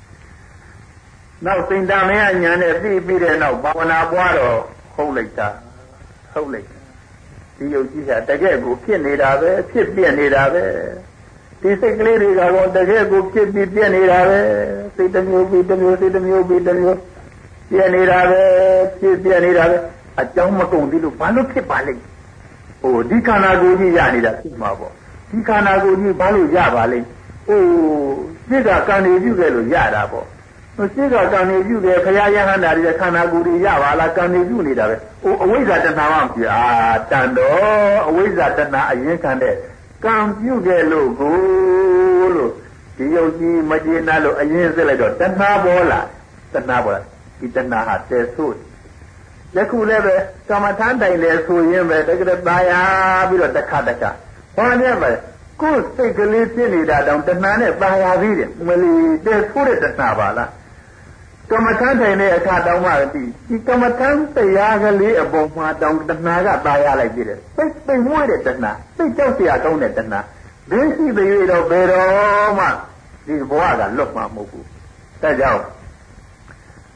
နောက်စိတ်တန်လေးညာနဲ့သိပြီးတဲ့နောက်ဘာဝနာပွားတော့ဟုတ်လိုက်တာဟုတ်လိုက်ဒီယုတ်ကြီးကတကယ်ကိုဖြစ်နေတာပဲဖြစ်ပြနေတာပဲဒီစိတ်ကလေးတွေကတော့တကယ်ကိုဖြစ်ပြီးပြနေတာပဲစိတ်တစ်မျိုးပြီးတစ်မျိုးစိတ်တစ်မျိုးပြီးတစ်မျိုးပြနေတာပဲဖြစ်ပြနေတာပဲအကြောင်းမကုန်သေးလို့ဘာလို့ဖြစ်ပါလိမ့်ဟိုဒီခန္ဓာကိုယ်ကြီးရနေတာဖြစ်မှာပေါ့ဒီခန္ဓာကိုယ်ကြီးဘာလို့ရပါလိမ့်ဟိုစိတ်ကကံနေပြုခဲ့လို့ရတာပေါ့စိတ်ကကံနေပြုတယ်ခရယဟန္တာတွေခန္ဓာကိုယ်ကြီးရပါလားကံနေပြုနေတာပဲဟိုအဝိဇ္ဇာတဏှာမှမပြအာတန်တော့အဝိဇ္ဇာတဏှာအရင်ခံတဲ့ကံပြုခဲ့လို့ကိုလို့ဒီယုတ်ကြီးမကျေနပ်လို့အရင်စစ်လိုက်တော့တဏှာပေါ်လာတဏှာပေါ်လာဒီတဏှာဟာတဲဆိုးယခုလည်းပဲကမ္မထမ်းတိုင်လေဆိုရင်ပဲတကယ်သားရပြီးတော့တစ်ခါတစ်ခါဟောနေပဲကိုယ်စိတ်ကလေးဖြစ်နေတာတောင်တဏှာနဲ့သားရပြီးတယ်မလီတဲဆိုးတဲ့တဏှာပါလားကမ္မထမ်းတိုင်တဲ့အခါတောင်မှဒီဒီကမ္မထမ်းတရားကလေးအပေါ်မှာတောင်တဏှာကသားရလိုက်ပြီးတယ်စိတ်ပိတ်မွေးတဲ့တဏှာစိတ်ကြောက်เสียကောင်းတဲ့တဏှာဒိဋ္ဌိတွေတော့ဘယ်တော့မှဒီဘဝကလွတ်မှာမဟုတ်ဘူးဒါကြောင့်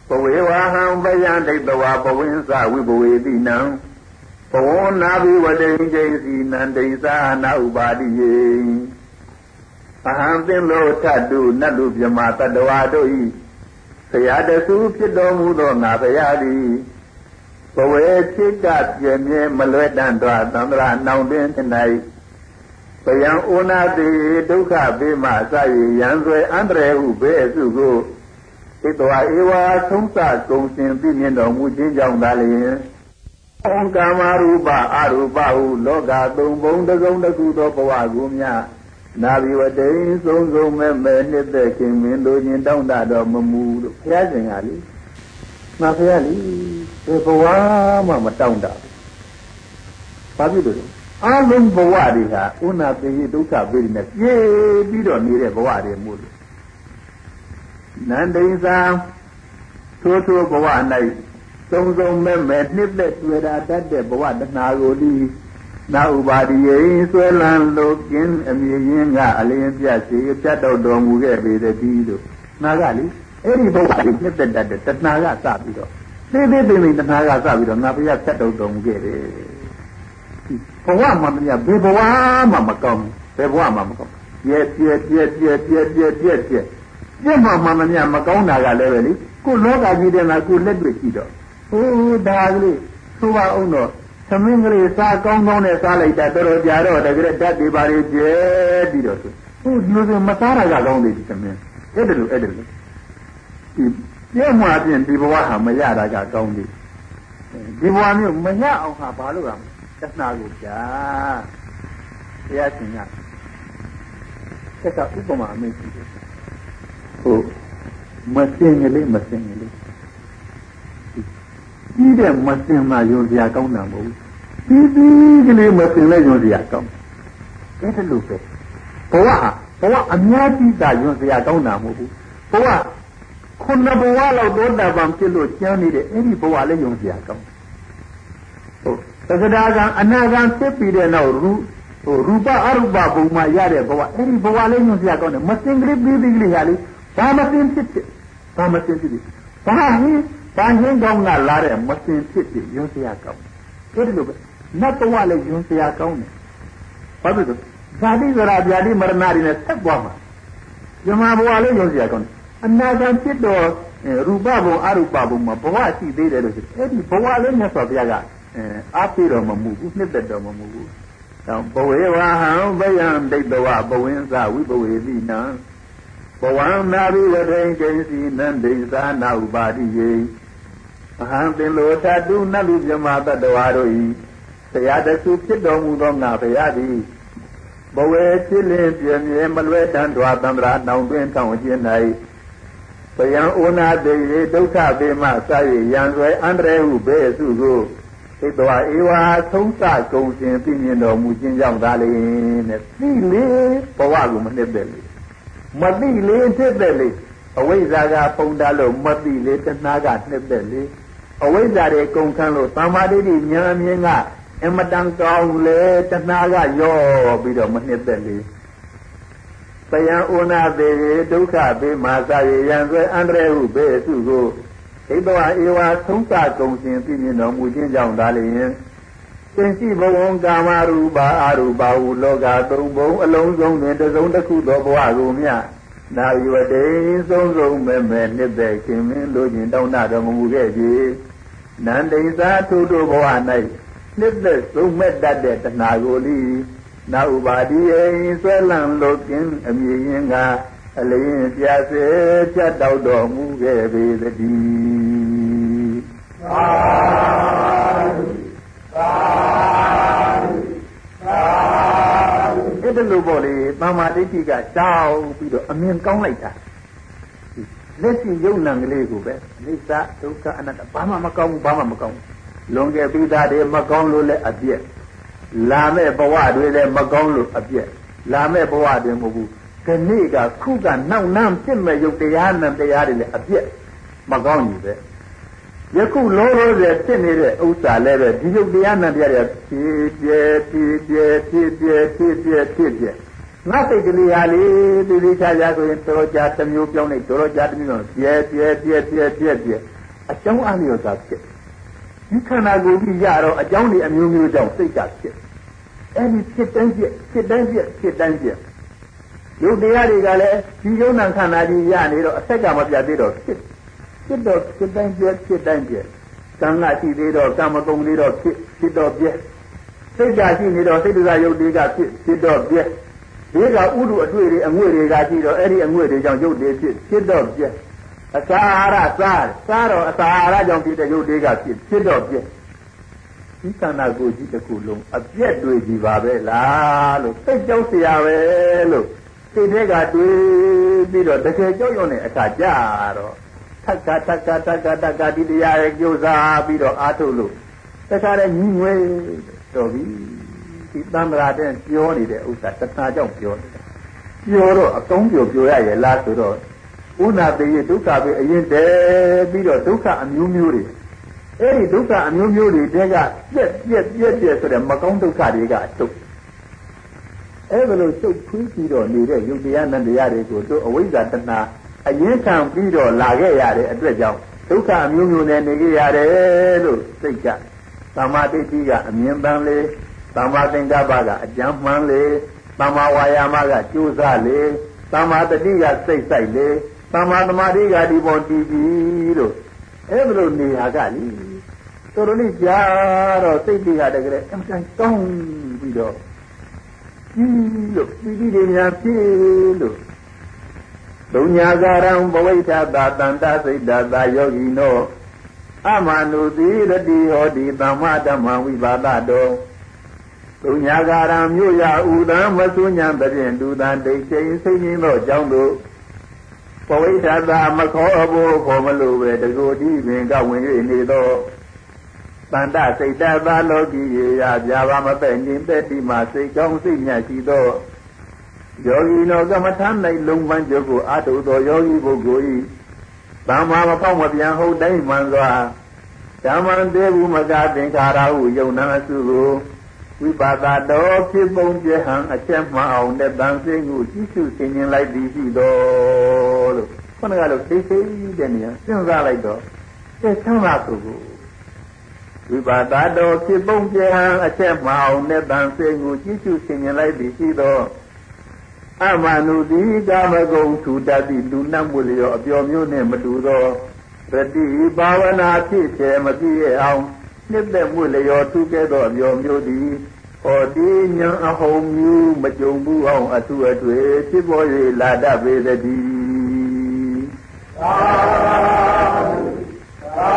ဘဝေဝဟံဗယံဒိဋ္ဌဝါဘဝင်းစဝိဘဝေတိနံဘဝနာဘိဝတိဉ္စိစီနန္တိသာနာဥပါတိယေအဟံသင်္လောထတုနတ်လူမြမတတ္တဝါတို့ဤဆရာတဆူဖြစ်တော်မူသောငါဘုရားသည်ဘဝေဖြစ်ကပြည့်မြဲမလွဲတန်တော်သံဃာနောင်တွင်၌ဘယံဩနာတိဒုက္ခဘေးမှစ၍ရန်ဆွဲအန္တရာယ်ဟုဘေးအစုကိုဣတဝါဧဝါသုံးစကုန်စင်ပြည့်မြင်တော်မူခြင်းကြောင့်သာလျှင်ဩကာမရူပအရူပဟုလောကသုံးဘုံတစ်စုံတစ်ခုသောဘဝကိုမြနာဘိဝတိဆုံးဆုံးမဲ့မဲ့နှစ်သက်ခင်မင်းတို့ချင်းတောင်းတတော်မမူလို့ဘုရားရှင်ကလေငါဘုရားလေဒီဘဝမှမတောင်းတဘူးဘာဖြစ်လို့လဲအလုံးဘဝတွေဟာဥနာပိဒုက္ခပိရိနဲ့ပြေးပြီးတော့နေတဲ့ဘဝတွေမို့လို့နန္ဒိသာထိုးထိုးဘဝ၌သုံးဆုံးမဲ့မဲ့နှစ်သက်တွေ့တာတတ်တဲ့ဘဝတဏှာကိုဒီနာဥပါဒိယေဆွဲလန်းလို့ကျင်းအမြင်ရင်းကအလင်းပြစီပြတ်တော်တော်မူခဲ့ပေတည်းလို့နာကလေအဲ့ဒီဘဝကိုနှစ်သက်တတ်တဲ့တဏှာကစပြီးတော့သိသိသိသိတဏှာကစပြီးတော့ငါဘုရားဖြတ်တော်တော်မူခဲ့တယ်ဘဝမှာမမြဘယ်ဘဝမှမကောင်းဘယ်ဘဝမှမကောင်းပြည့်ပြည့်ပြည့်ပြည့်ပြည့်ပြည့်ပြည့်ပြည့်ပြည့်မှမှမမြမကောင်းတာကလည်းပဲလေကိုလောကကြီးထဲမှာကိုလက်တွေ့ကြည့်တော့ဟိုးဒါကလေးသိုးပါအောင်တော့သမင်းကလေးစားကောင်းကောင်းနဲ့စားလိုက်တာတော်တော်ကြာတော့တကယ်ဓာတ်တွေပါလေကျဲပြီးတော့သူဟိုလူတွေမစားတာကကောင်းသေးဒီသမင်းအဲ့ဒါလို့အဲ့ဒါလို့ဒီပြည့်မှပြင်ဒီဘဝဟာမရတာကကောင်းသေးဒီဘဝမျိုးမရအောင်ဟာဘာလို့ရမလဲတဏှာကိုကြာဘုရားရှင်ကသက်ကဥပမာအမေကြီးတယ်ဟိုမစင်ကလေးမစင်ကလေးကြီးတဲ့မစင်မှယုံစရာကောင်းတာမဟုတ်ဘူးပြီးပြီးကလေးမစင်လဲယုံစရာကောင်းအဲ့ဒါလို့ပဲဘဝဟာဘဝအများကြီးသာယုံစရာကောင်းတာမဟုတ်ဘူးဘဝခုနဘဝလောက်သောတာပန်ဖြစ်လို့ကျမ်းနေတဲ့အဲ့ဒီဘဝလည်းယုံစရာကောင်းဟုတ်သက္ကတာကအနာဂံဖြစ်ပြီးတဲ့နောက်ရူဟိုရူပအရူပဘုံမှာရတဲ့ဘဝအဲ့ဒီဘဝလေးညွှန်စရာကောင်းတယ်မစင်ကလေးပြီးပြီးကလေးဟာလေဘာမစင်ဖြစ်ဖြစ်ဘာမစင်ဖြစ်ဖြစ်ဘာဟင်းဘာဟင်းကောင်းကလာတဲ့မစင်ဖြစ်ဖြစ်ညွှန်စရာကောင်းတယ်ဒီလိုပဲနတ်ဘဝလည်းညွှန်စရာကောင်းတယ်ဘာဖြစ်လို့ဇာတိဇရာဗျာတိမရဏတွေနဲ့ဆက်သွားမှာဇမဘဝလည်းညွှန်စရာကောင်းတယ်အနာဂံဖြစ်တော့ရူပဘုံအရူပဘုံမှာဘဝရှိသေးတယ်လို့ဆိုအဲ့ဒီဘဝလေးမြတ်စွာဘုရားကအားပေးတော်မမူဘူးနှစ်သက်တော်မမူဘူး။တောင်ဘဝေဝဟံဗယံဒိဋ္ဌဝဘဝင်းစဝိဘဝေတိနံဘဝံနာဘိဝတိဉ္စိစီနန္ဒိသာနာဥပါတိယေအဟံသင်္လောထတုနတ်လူမြမတတ္တဝါတို့ဤဆရာတဆူဖြစ်တော်မူသောငါဘုရားသည်ဘဝေဖြစ်လင်းပြည့်မြဲမလွဲတန်တွာသံဃာနောင်တွင်ထောင်ခြင်း၌ဘယံဩနာတေဒုက္ခပေမစ၍ရန်ဆွဲအန္တရာယ်ဟုဘေးစုကိုဣတဝါဧဝါသုံးစကုန်စင်ပြည့်မြင်တော်မူခြင်းကြောင့်သာလေနဲ့သိလေဘဝကိုမနှစ်သက်လေမသိလေနှစ်သက်လေအဝိဇ္ဇာကပုံတာလို့မသိလေတဏှာကနှစ်သက်လေအဝိဇ္ဇာတွေကုန်ခန်းလို့သမာဓိဉာဏ်မြင်ကအမတန်ကောင်းလေတဏှာကရောပြီးတော့မနှစ်သက်လေပယံဩနာတေဒုက္ခဘေးမှာသာရရန်ဆွဲအန္တရာယ်ဟုဘေးအစုကိုဣတဝဧဝါသုံးစကုန်စင်ပြည့်မြင်တော်မူခြင်းကြောင့်သာလျှင်သင်ရှိဘဝံကာမရူပါအရူပါဟုလောကသုံးဘုံအလုံးစုံတွင်တစ်စုံတစ်ခုသောဘဝကိုမြနာယဝတိဆုံးဆုံးမဲ့မဲ့နှစ်သက်ခင်မင်းတို့ချင်းတောင်းတတော်မူခဲ့ပြီနန္ဒိသာထုတို့ဘဝ၌နှစ်သက်ဆုံးမဲ့တတ်တဲ့တဏှာကိုလိနာဥပါတိယဆွဲလန်းလို့ကျင်းအမြင်ရင်းကအလင်းပြစေဖြတ်တောက်တော်မူခဲ့ပေသတည်းသာသာသာအဲ့ဒါလို့ပေါ့လေသမာဓိဋ္ဌိကတောင်းပြီးတော့အမြင်ကောင်းလိုက်တာလက်ရှိယုံနံကလေးကိုပဲအိစ္ဆဒုက္ခအနတ္တဘာမှမကောင်းဘူးဘာမှမကောင်းဘူးလွန်ခဲ့ပြီးသားတွေမကောင်းလို့လည်းအပြည့်လာမဲ့ဘဝတွေလည်းမကောင်းလို့အပြည့်လာမဲ့ဘဝတွေမဟုတ်ဘူးခဏကခုကနောက်နှမ်းဖြစ်မဲ့ယုတ်တရားနဲ့တရားတွေလည်းအပြည့်မကောင်းကြီးပဲယခုလောလောဆယ်ဖြစ်နေတဲ့ဥစ္စာလည်းပဲဒီယုတ်တရားနဲ့တရားတွေဖြစ်ပြဖြစ်ပြဖြစ်ပြဖြစ်ပြဖြစ်ပြငါစိတ်ကလေးဟာလေဒီလေးချာချာဆိုရင်တော်ကြာတစ်မျိုးပြောင်းလိုက်တော်ကြာတစ်မျိုးပြဲပြဲပြဲပြဲပြဲပြဲအကြောင်းအလျော်သာဖြစ်ဒီခန္ဓာကိုယ်ကြီးရတော့အကြောင်းတွေအမျိုးမျိုးကြောင့်စိတ်ကဖြစ်အဲ့ဒီဖြစ်တိုင်းဖြစ်ဖြစ်တိုင်းဖြစ်ဖြစ်တိုင်းဖြစ်ယုတ်တရားတွေကလည်းဒီယုံနာခန္ဓာကြီးရနေတော့အဆက်ကမပြတ်သေးတော့ဖြစ်ဖြစ်တော့ဖြစ်တိုင်းဖြစ်ဖြစ်တိုင်းဖြစ်ကံကရှိသေးတော့ကံမကုန်သေးတော့ဖြစ်ဖြစ်တော့ပြည့်စိတ်ကရှိနေတော့စိတ်တရားယုတ်တွေကဖြစ်ဖြစ်တော့ပြည့်ဒီကဥဒုအတွေ့တွေအငွေ့တွေကရှိတော့အဲ့ဒီအငွေ့တွေကြောင့်ယုတ်တွေဖြစ်ဖြစ်တော့ပြည့်အစာအာဟာရစားစားတော့အစာအာဟာရကြောင့်ဖြစ်တဲ့ယုတ်တွေကဖြစ်ဖြစ်တော့ပြည့်ဒီခန္ဓာကိုယ်ကြီးတစ်ခုလုံးအပြက်တွေကြီးပါပဲလားလို့စိတ်ကြောက်เสียပဲလို့စိတ်တွေကတွေးပြီးတော့တကယ်ကြောက်ရွံ့တဲ့အခါကြတော့ထက်ကထက်ကထက်ကထက်ကဒီတရားရဲ့ကြိုးစားပြီးတော့အားထုတ်လို့တခါတည်းညီငွေတော်ပြီဒီသံဃာတဲ့ပြောနေတဲ့ဥစ္စာတဏှာကြောင့်ပြောနေတာပြောတော့အကောင်းပြောပြောရရဲ့လားဆိုတော့ဥနာပေယဒုက္ခပဲအရင်တည်းပြီးတော့ဒုက္ခအမျိုးမျိုးတွေအဲ့ဒီဒုက္ခအမျိုးမျိုးတွေတဲကပြက်ပြက်ပြက်ပြက်ဆိုတဲ့မကောင်းဒုက္ခတွေကအတုတ်အဲ့ဒါလို့ရှုပ်ထွေးပြီးတော့နေတဲ့ယုတ်တရားနဲ့တရားတွေကိုတို့အဝိဇ္ဇာတဏှာအရင်ခံပြီးတော့လာခဲ့ရတဲ့အတွက်ကြောင့်ဒုက္ခအမျိုးမျိုးနဲ့နေခဲ့ရတယ်လို့စိတ်ကသမာဓိတိကအမြင်ပန်းလေသမာသင်္ကပ္ပကအကြံမှန်လေသမာဝါယာမကကြိုးစားလေသမာတတိကစိတ်ဆိုင်လေသမာသမာဓိကဒီပေါ်တည်ပြီးလို့အဲ့ဒါလို့နေရာကလေတော်တော်လေးကြာတော့စိတ်တွေကတကယ်အမှန်တန်ကောင်းပြီးတော့ကြီးလို့ပြီးပြီးတွေများပြေလို့ဒုညာကာရံဘဝိထတာတန္တစိတ်တာသာယောဂီနောအမနုတိရတိဟောတိသမ္မာဓမ္မဝိပါဒတောဒုညာကာရံမြို့ရဥဒံမသုညာတဖြင့်ဒုသံဒိဋ္ဌိစိတ်ရင်းသောကြောင့်တို့ဘဝိထတာမခေါ်ဖို့ခေါ်မလို့ပဲတကူတိပင်ကဝင်၍နေသောတန္တစိတ်တသာလောကီရေရပြာပါမပဲ့ငြိမ်သက်တိမှစိတ်ကောင်းစိတ်မြတ်ရှိသောယောဂီနောကမ္မထာ၌လုံးပန်းကျုပ်ကိုအာထုသောယောဂီပုဂ္ဂိုလ်၏သမာမဖောက်မပြန်ဟုတ်တိုင်းမှန်စွာဓမ္မံတေဘူးမကသင်္ခါရဟုယုံနာအစုကိုဝိပါဒတော်ဖြစ်ပုံပြဟံအချက်မှအောင်တဲ့တန်စိတ်ကိုကြည့်ရှုသင်ခြင်းလိုက်သည်ရှိတော်လို့ခုနကလို့သိသိတဲ့နေရာစဉ်းစားလိုက်တော့သိချမ်းသာသူကိုဝိပါဒတော်ဖြစ်ပုံပြဟံအချက်မှအောင်တဲ့တန်စိတ်ကိုကြည့်ရှုသင်ခြင်းလိုက်သည်ရှိတော်အမနုတိကာမဂုံထူတတ်သည့်လူနှံ့မှုလျောအပျော်မျိုးနှင့်မတူသောရတိဘာဝနာဖြစ်ချေမပြည့်အောင်နှစ်သက်မှုလျောထူကဲ့သောအပျော်မျိုးသည်ဟောဒီညာအဟုံမျိုးမကြုံဘူးအောင်အထုအထွေဖြစ်ပေါ်၍လာတတ်ပေသတည်းသာသာ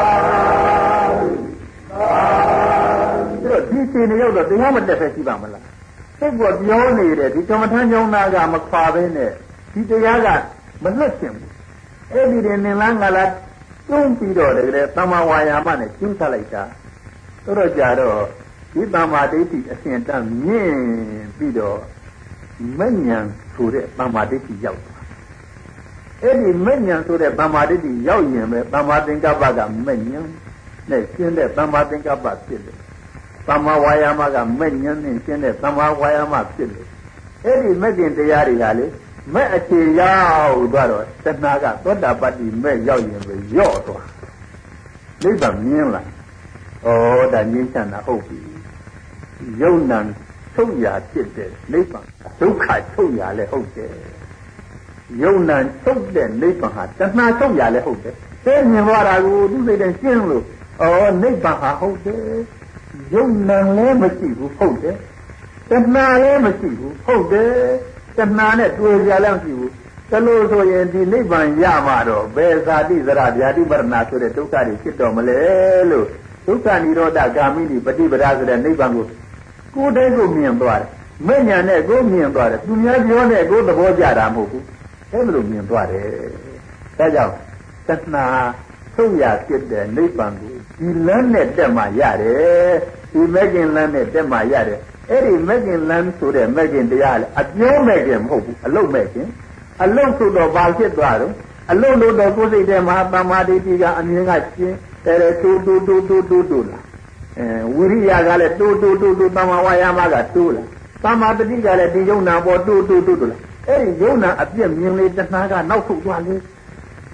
သာဒီချိန်ရောက်တော့တရားမတက်ပဲရှိပါမလားစိတ်ကပြောနေတယ်ဒီကမ္မထမ်းကြောင်းသားကမခွာဘဲနဲ့ဒီတရားကမလွတ်ချင်ဘူးအဲ့ဒီတင်နင်လားငါလားတွန်းပြီးတော့တကယ်သမ္မာဝါယာမနဲ့ကျူးစားလိုက်တာတော်တော်ကြာတော့ဒီသမ္မာဒိဋ္ဌိအစဉ်တန်းမြင့်ပြီးတော့မဉ္ဇဉ်ဆိုတဲ့သမ္မာဒိဋ္ဌိရောက်သွားအဲ့ဒီမဉ္ဇဉ်ဆိုတဲ့သမ္မာဒိဋ္ဌိရောက်ရင်ပဲသမ္မာသင်္ကပ္ပကမဉ္ဇဉ်နဲ့ရှင်းတဲ့သမ္မာသင်္ကပ္ပဖြစ်တယ်သမ္မာဝါယာမကမဲ့ဉာဏ်နဲ့ရှင်းတဲ့သမ္မာဝါယာမဖြစ်လို့အဲ့ဒီမဲ့ခင်တရားတွေကလေမဲ့အခြေရောက်သွားတော့တဏှာကသောတာပတ္တိမဲ့ရောက်ရင်ပဲရော့သွားနိဗ္ဗာန်မြင်လာဩဒါငြိမ်းချမ်းတာဟုတ်ပြီယုံနံထုတ်ရာဖြစ်တဲ့နိဗ္ဗာန်ဒုက္ခထုတ်ရာလည်းဟုတ်တယ်ယုံနံထုတ်တဲ့နိဗ္ဗာန်ဟာတဏှာထုတ်ရာလည်းဟုတ်တယ်သိမြင်သွားတာကိုသူစိတ်နဲ့ရှင်းလို့ဩနိဗ္ဗာန်ဟာဟုတ်တယ်ယုံနံလည်းမရှိဘူးဟုတ်တယ်တဏှာလည်းမရှိဘူးဟုတ်တယ်တဏှာနဲ့တွေ့ကြလည်းမရှိဘူးဒါလို့ဆိုရင်ဒီနိဗ္ဗာန်ရမှာတော့ဘယ်ဇာတိဇရဗျာတိပရဏဆိုတဲ့ဒုက္ခတွေဖြစ်တော်မလဲလို့ဒုက္ခនិရောဓဂာမိနိပฏิပဒါဆိုတဲ့နိဗ္ဗာန်ကိုကိုယ်တည်းကိုမြင်သွားတယ်မဲ့ညာနဲ့ကိုယ်မြင်သွားတယ်သူများပြောနဲ့ကိုယ်သဘောကျတာမဟုတ်ဘူးအဲ့လိုမြင်သွားတယ်ဒါကြောင့်တဏှာထုတ်ရဖြစ်တဲ့နိဗ္ဗာန်ကိုဒီလမ်းနဲ့တက်မှရတယ်ဒီမဲ့ခင်လမ်းနဲ့တက်မှရတယ်အဲ့ဒီမဲ့ခင်လမ်းဆိုတဲ့မဲ့ခင်တရားလေအပြောမဲ့ခင်မဟုတ်ဘူးအလုံးမဲ့ခင်အလုံးဆိုတော့ဘာဖြစ်သွားတော့အလုံးလို့တော့ကိုယ်စိတ်ထဲမှာသမာဓိတိကအမြင်ကရှင်းတယ်တူတူတူတူတူတူလာအဲဝိရိယကလည်းတူတူတူတူသမာဝါယာမကတူလာသမာတတိကလည်းဒီယုံနာပေါ်တူတူတူတူလာအဲ့ဒီယုံနာအပြည့်မြင်လေတဏှာကနောက်ထုတ်သွားလေ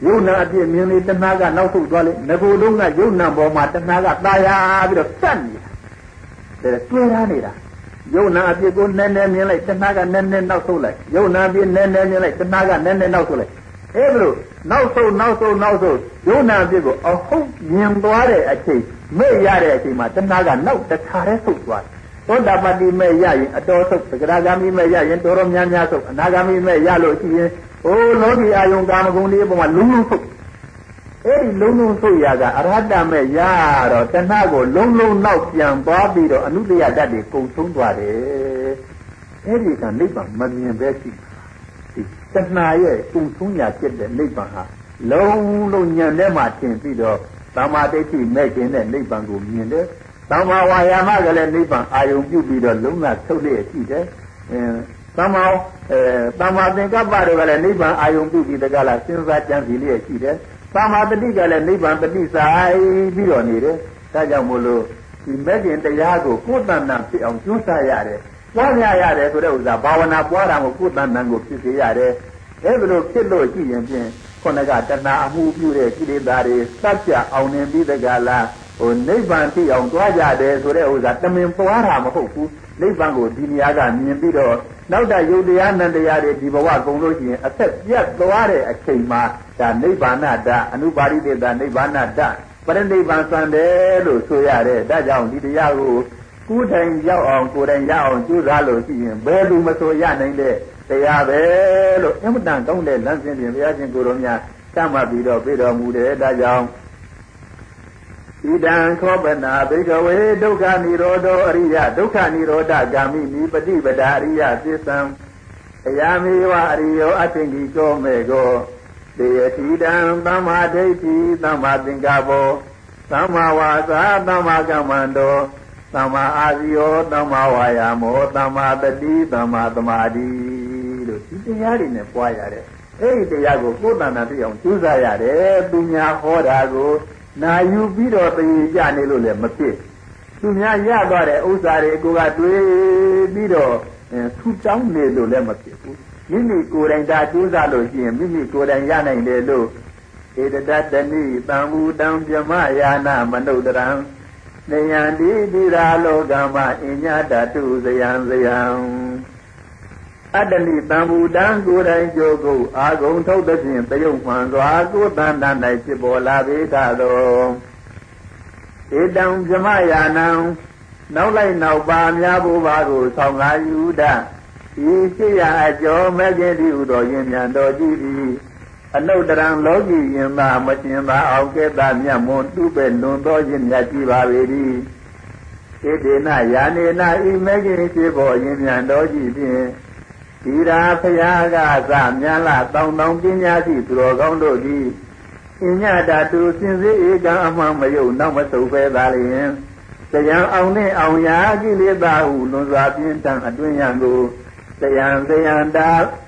ယုံနာအပြည့်မြင်လေတဏှာကနောက်ဆုတ်သွားလေငကိုယ်လုံးကယုံနာပေါ်မှာတဏှာကตายာပြီးတော့စက်နေတာဒါတွေ့ရနေတာယုံနာအပြည့်ကိုနည်းနည်းမြင်လိုက်တဏှာကနည်းနည်းနောက်ဆုတ်လိုက်ယုံနာအပြည့်နည်းနည်းမြင်လိုက်တဏှာကနည်းနည်းနောက်ဆုတ်လိုက်အဲဒါလို့နောက်ဆုတ်နောက်ဆုတ်နောက်ဆုတ်ယုံနာအပြည့်ကိုအဟုတ်မြင်သွားတဲ့အချိန်မဲ့ရတဲ့အချိန်မှာတဏှာကနောက်တစ်ခါတည်းဆုတ်သွားသောတာပတိမဲ့ရရင်အတော်ဆုတ်သဂရဂามိမဲ့ရရင်တော်တော်များများဆုတ်အနာဂามိမဲ့ရလို့ရှိရင်ဟိုလောကီအာယုံကာမဂုဏ်လေးအပေါ်မှာလုံးလုံးဆုတ်အဲ့ဒီလုံးလုံးဆုတ်ရကအရဟတမဲ့ရတော့တဏှာကိုလုံးလုံးနောက်ပြန်သွားပြီးတော့အနုတ္တယဓာတ်တွေကုန်ဆုံးသွားတယ်အဲ့ဒီကနိဗ္ဗာန်မမြင်ပဲရှိဒီတဏှာရဲ့ကုန်ဆုံးရာဖြစ်တဲ့နိဗ္ဗာန်ဟာလုံးလုံးညံထဲမှာထင်ပြီးတော့သမာဓိဋ္ဌိမဲ့ခြင်းနဲ့နိဗ္ဗာန်ကိုမြင်တယ်သမ္မာဝါယာမကလည်းနိဗ္ဗာန်အာယုံပြုပြီးတော့လုံးဝထုတ်လျက်ရှိတယ်အဲသမ္မာအဲသမ္မာသင်္ကပ္ပတို့ကလည်းနိဗ္ဗာန်အာယုံပြုပြီးတကလားစဉ်းစားကြံစည်လျက်ရှိတယ်သမ္မာတတိကလည်းနိဗ္ဗာန်တတိဆိုင်ပြီးတော့နေတယ်ဒါကြောင့်မို့လို့ဒီမဲ့ခင်တရားကိုကိုယ်တဏ္ဍဖြစ်အောင်ကျူးစာရတယ်ပွားများရတယ်ဆိုတဲ့ဥစ္စာဘာဝနာပွားတာကိုကိုယ်တဏ္ဍကိုဖြစ်စေရတယ်အဲဒါလို့ဖြစ်လို့ရှိရင်ဖြင့်ခုနကတဏှာအမှုပြုတဲ့ကိလေသာတွေစัจจะအောင်နေပြီးတကလားဟိုနိဗ္ဗာန်ဖြစ်အောင်တွားကြတယ်ဆိုတဲ့ဥစ္စာတမင်ပွားတာမဟုတ်ဘူးနိဗ္ဗာန်ကိုဒီနေရာကမြင်ပြီးတော့နောက်တယုတ်တရားနန္တရားတွေဒီဘဝကုန်လို့ရှိရင်အသက်ပြတ်သွားတဲ့အချိန်မှာဒါနိဗ္ဗာန်ဓာတ်အနုပါရိသေတနိဗ္ဗာန်ဓာတ်ပရိနိဗ္ဗာန်စံတယ်လို့ဆိုရတယ်ဒါကြောင့်ဒီတရားကိုကိုယ်တိုင်ရောက်အောင်ကိုယ်တိုင်ရအောင်ကြိုးစားလို့ရှိရင်ဘယ်သူမဆိုရနိုင်တဲ့တရားပဲလို့အမှန်တန်ကောင်းတဲ့လမ်းစဉ်ပြင်ဘုရားရှင်ကိုယ်တော်များတတ်မှတ်ပြီးတော့ပြတော်မူတယ်ဒါကြောင့်ဣဒံခောပနာဘိကဝေဒုက္ခនិရောဓအရိယဒုက္ခនិရောဓဂ ामि နိပฏิပဒာအရိယသစ္ဆံအယာမေဝအရိယောအသင်္ကိကောမေကောတေယတိတံသမ္မာဒိဋ္ဌိသမ္မာသင်္ကပ္ပောသမ္မာဝါစာသမ္မာကမ္မန္တောသမ္မာအာဇီယောသမ္မာဝါယာမောသမ္မာတတိသမ္မာသမာဓိလို့ဒီတရားတွေနဲ့ပွားရတယ်အဲ့ဒီတရားကိုကိုယ်တဏ္ဍာသိအောင်ကြိုးစားရတယ်သူများဟောတာကိုနာယူပြီးတော့သိကြနေလို့လည်းမဖြစ်သူများရသွားတဲ့ဥစ္စာတွေကိုကတွေးပြီးတော့ထူတောင်းနေလို့လည်းမဖြစ်ဘူးမိမိကိုယ်တိုင်ဒါကြိုးစားလို့ရှိရင်မိမိကိုယ်တိုင်ရနိုင်တယ်လို့ဧတတတဏိတံဘူတံပြမယာနာမနုဿရံနေယံတိတိရာလောကမအညတတုဇယံဇယံအတ္တလိတံဘူတံကိုယ်တိုင်ကြိုးကိုအာဂုံထုတ်သည်ဖြင့်တယုံမှန်စွာကိုယ်တန်တန်၌ဖြစ်ပေါ်လာပေသာသောဧတံဇမယာနံနောက်လိုက်နောက်ပါများဘုရားကိုဆောင်လာယူဒဤရှိရာအကျော်မဲ့ခြင်းတိဟုသောယင်မြန်တော်ကြည်သည်အနုတ္တရံလောကီယင်သာမရှင်သာအောင်ကဲ့သာမြတ်မွန်တုပဲလွန်သောခြင်းမြတ်ကြည်ပါပေသည်ဧတေနယာနေနဤမဲ့ခြင်းဖြစ်ပေါ်ယင်မြန်တော်ကြည်ဖြင့်ဒီရာဖျားကစမြန်လာတောင်းတောင်းပညာရှိသူတော်ကောင်းတို့သည်အညတတုစင်စေဧကံအမှန်မယုံနောက်မဆုပ်ပဲသာလျင်တရားအောင်နဲ့အောင်ရာကိလေသာဟုလွန်စွာပြင်းထန်အတွင်းရန်ကိုတရားတရားတာ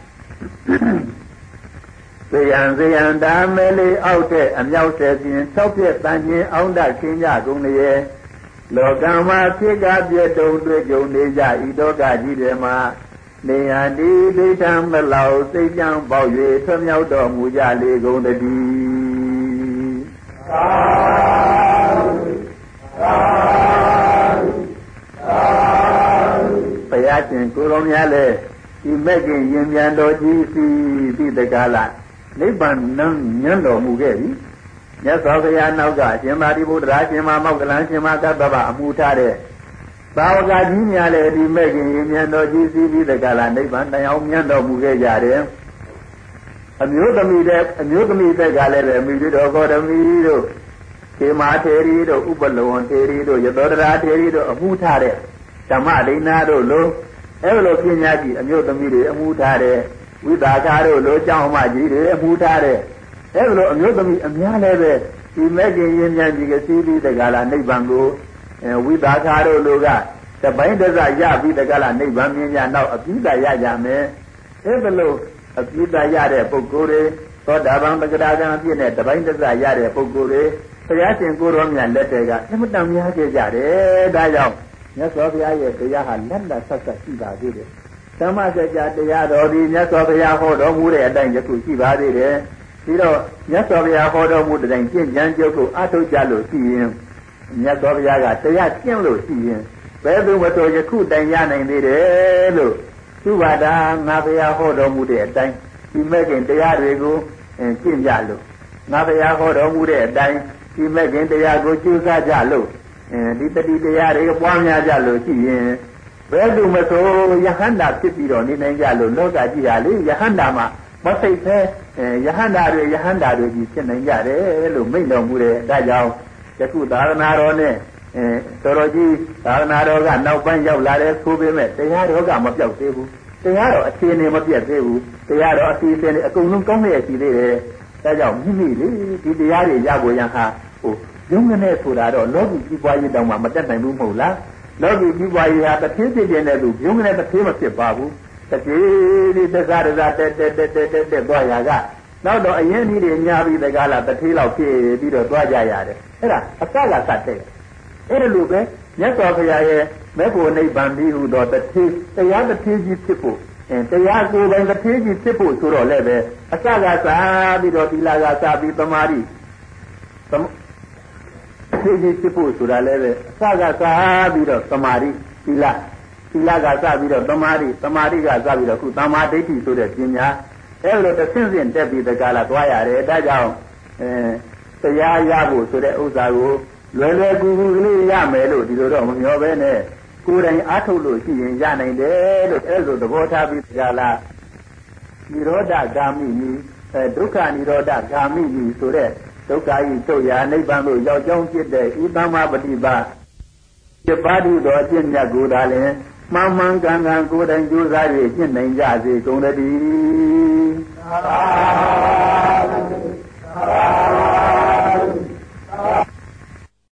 တရားတရားတာမဲလေးအောက်တဲ့အမြောက်တဲ့ပြင်၆ပြည့်တန်ခြင်းအောင်တခင်းကြကုန်လျက်လောကမှာဖြစ်ကပြည့်တုံတွေ့ကြုံနေကြဤတောကကြီးတွေမှာနေယတိဒိဋ္ဌံမလောက်စိတ်ကြံပေါက်၍ထွမြောက်တော်မူကြလေကုန်တည်းသာသာသာဘုရားရှင်ကိုယ်တော်များလည်းဒီမဲ့ခင်ရင်ပြန်တော်ကြီးစီပြီးတကားလားနိဗ္ဗာန်နန်းညံ့တော်မူခဲ့ပြီမြတ်စွာဘုရားနောက်ကရှင်သာရိပုတ္တရာရှင်မမောက္ကလန်ရှင်မကတ္တဗအမှုထားတဲ့သာဝကကြီးများလည်းဒီမဲ့ခင်ရင်မြန်တော်ကြီးစီးပြီးတကလားနိဗ္ဗာန်တရားမြတ်တော်မူခဲ့ကြတယ်အမျိုးသမီးတဲ့အမျိုးသမီးတက်ကလည်းပဲမိတို့တော်ဂေါတမီတို့ခေမာထေရီတို့ဥပလဝံထေရီတို့ယသောတရာထေရီတို့အမှုထားတဲ့ဓမ္မဒိဏတို့လိုအဲ့လိုပညာကြီးအမျိုးသမီးတွေအမှုထားတဲ့ဝိသကာတို့လိုကျောင်းမကြီးတွေအမှုထားတဲ့အဲ့လိုအမျိုးသမီးအများလည်းပဲဒီမဲ့ခင်ရင်မြန်ကြီးကစီးပြီးတကလားနိဗ္ဗာန်ကိုဝိသကာတို့လိုကတပိုင်းတစရပြီးတကလားနိဗ္ဗာန်မြင်ကြနောက်အပိဓာရကြမယ်အဲ့ဒါလို့အပိဓာရတဲ့ပုဂ္ဂိုလ်တွေသောတာပန်ပကရာကံအပြည့်နဲ့တပိုင်းတစရတဲ့ပုဂ္ဂိုလ်တွေဘုရားရှင်ကိုယ်တော်မြတ်လက်တွေကအမှန်တန်များခဲ့ကြတယ်ဒါကြောင့်မြတ်စွာဘုရားရဲ့တရားဟာလက်လက်ဆက်ဆက်ရှိပါသေးတယ်ဓမ္မစကြာတရားတော်ဒီမြတ်စွာဘုရားဟောတော်မူတဲ့အတိုင်းယခုရှိပါသေးတယ်ပြီးတော့မြတ်စွာဘုရားဟောတော်မူတဲ့တိုင်ကျင့်ကြံကြုတ်ကိုအထုတ်ကြလို့ရှိရင်မြတ်စွာဘုရားကတရားကျင့်လို့ရှိရင်ဘယ်သူမဆိုယခုတိုင်ရနိုင်သေးတယ်လို့သူဘာသာငါဘုရားဟောတော်မူတဲ့အတိုင်းဒီမဲ့ခင်တရားတွေကိုကျင့်ကြလို့ငါဘုရားဟောတော်မူတဲ့အတိုင်းဒီမဲ့ခင်တရားကိုကျူးစားကြလို့ဒီတတိတရားတွေပွားများကြလို့ရှိရင်ဘယ်သူမဆိုယဟန္တာဖြစ်ပြီးတော့နေနိုင်ကြလို့လောကကြီးဟာလေယဟန္တာမှာမစိတ်ပဲယဟန္တာတွေယဟန္တာတွေကြီးဖြစ်နိုင်ကြတယ်လို့မိန့်တော်မူတယ်ဒါကြောင့်ယခုသာသနာတော်နဲ့အဲတော်တော်ကြီးသာသနာတော်ကနောက်ပိုင်းရောက်လာတဲ့ဆိုပေမဲ့တရားတော်ကမပြောက်သေးဘူးတရားတော်အခြေအနေမပြတ်သေးဘူးတရားတော်အစီအစဉ်တွေအကုန်လုံးကောင်းလျက်ရှိသေးတယ်ဒါကြောင့်မိမိလေဒီတရားတွေရဖို့ရန်ဟာဟိုရုံးကနေဆိုတာတော့လောကီကြီးပွားရေးတောင်မှမတက်နိုင်ဘူးမဟုတ်လားလောကီကြီးပွားရေးဟာတစ်သေးသေးတဲ့နဲ့သူရုံးကနေတစ်သေးမဖြစ်ပါဘူးတတိဒီသစ္စာရဇတက်တက်တက်တက်တက်တက်သွားရကနောက်တော့အရင်ကြီးတွေညာပြီးတကားလားတစ်သေးလောက်ဖြစ်ပြီးတော့သွားကြရတယ်အဲ့ဒါအစကစတဲ့အဲ့ဒါလိုပဲမြတ်စွာဘုရားရဲ့မေဖို့နိဗ္ဗာန်ပြီးဟူသောတတိတရားတတိကြီးဖြစ်ဖို့အဲတရားကိုယ်ပိုင်တတိကြီးဖြစ်ဖို့ဆိုတော့လည်းပဲအစကစားပြီးတော့သီလကစားပြီးသမာဓိတတိကြီးဖြစ်ဖို့ဆိုတာလည်းပဲအစကစားပြီးတော့သမာဓိသီလသီလကစားပြီးတော့သမာဓိသမာဓိကစားပြီးတော့ခုသမာဓိဋ္ဌိဆိုတဲ့ပညာအဲ့လိုတစ်ဆင့်ဆင့်တက်ပြီးတကားလားသွားရတယ်ဒါကြောင့်အဲတရားရဖို့ဆိုတဲ့ဥစ္စာကိုလွယ်လွယ်ကူကူကလေးရမယ်လို့ဒီလိုတော့မမျှော်ပဲနဲ့ကိုယ်တိုင်အားထုတ်လို့ရှိရင်ရနိုင်တယ်လို့အဲ့လိုသဘောထားပြီးကြလားនិရောဓဂာမိနိအဲဒုက္ခនិရောဓဂာမိနိဆိုတဲ့ဒုက္ခဤချုပ်ရာနိဗ္ဗာန်ကိုရောက်ကြောင်းဖြစ်တဲ့ဤသမ္မာပฏิပါပြပါတိတော်အကျင့်မြတ်ကိုယ်သာလင်မှန်မှန်ကန်ကန်ကိုယ်တိုင်ကြိုးစား၍ကျင့်နိုင်ကြစေကုန်တည်း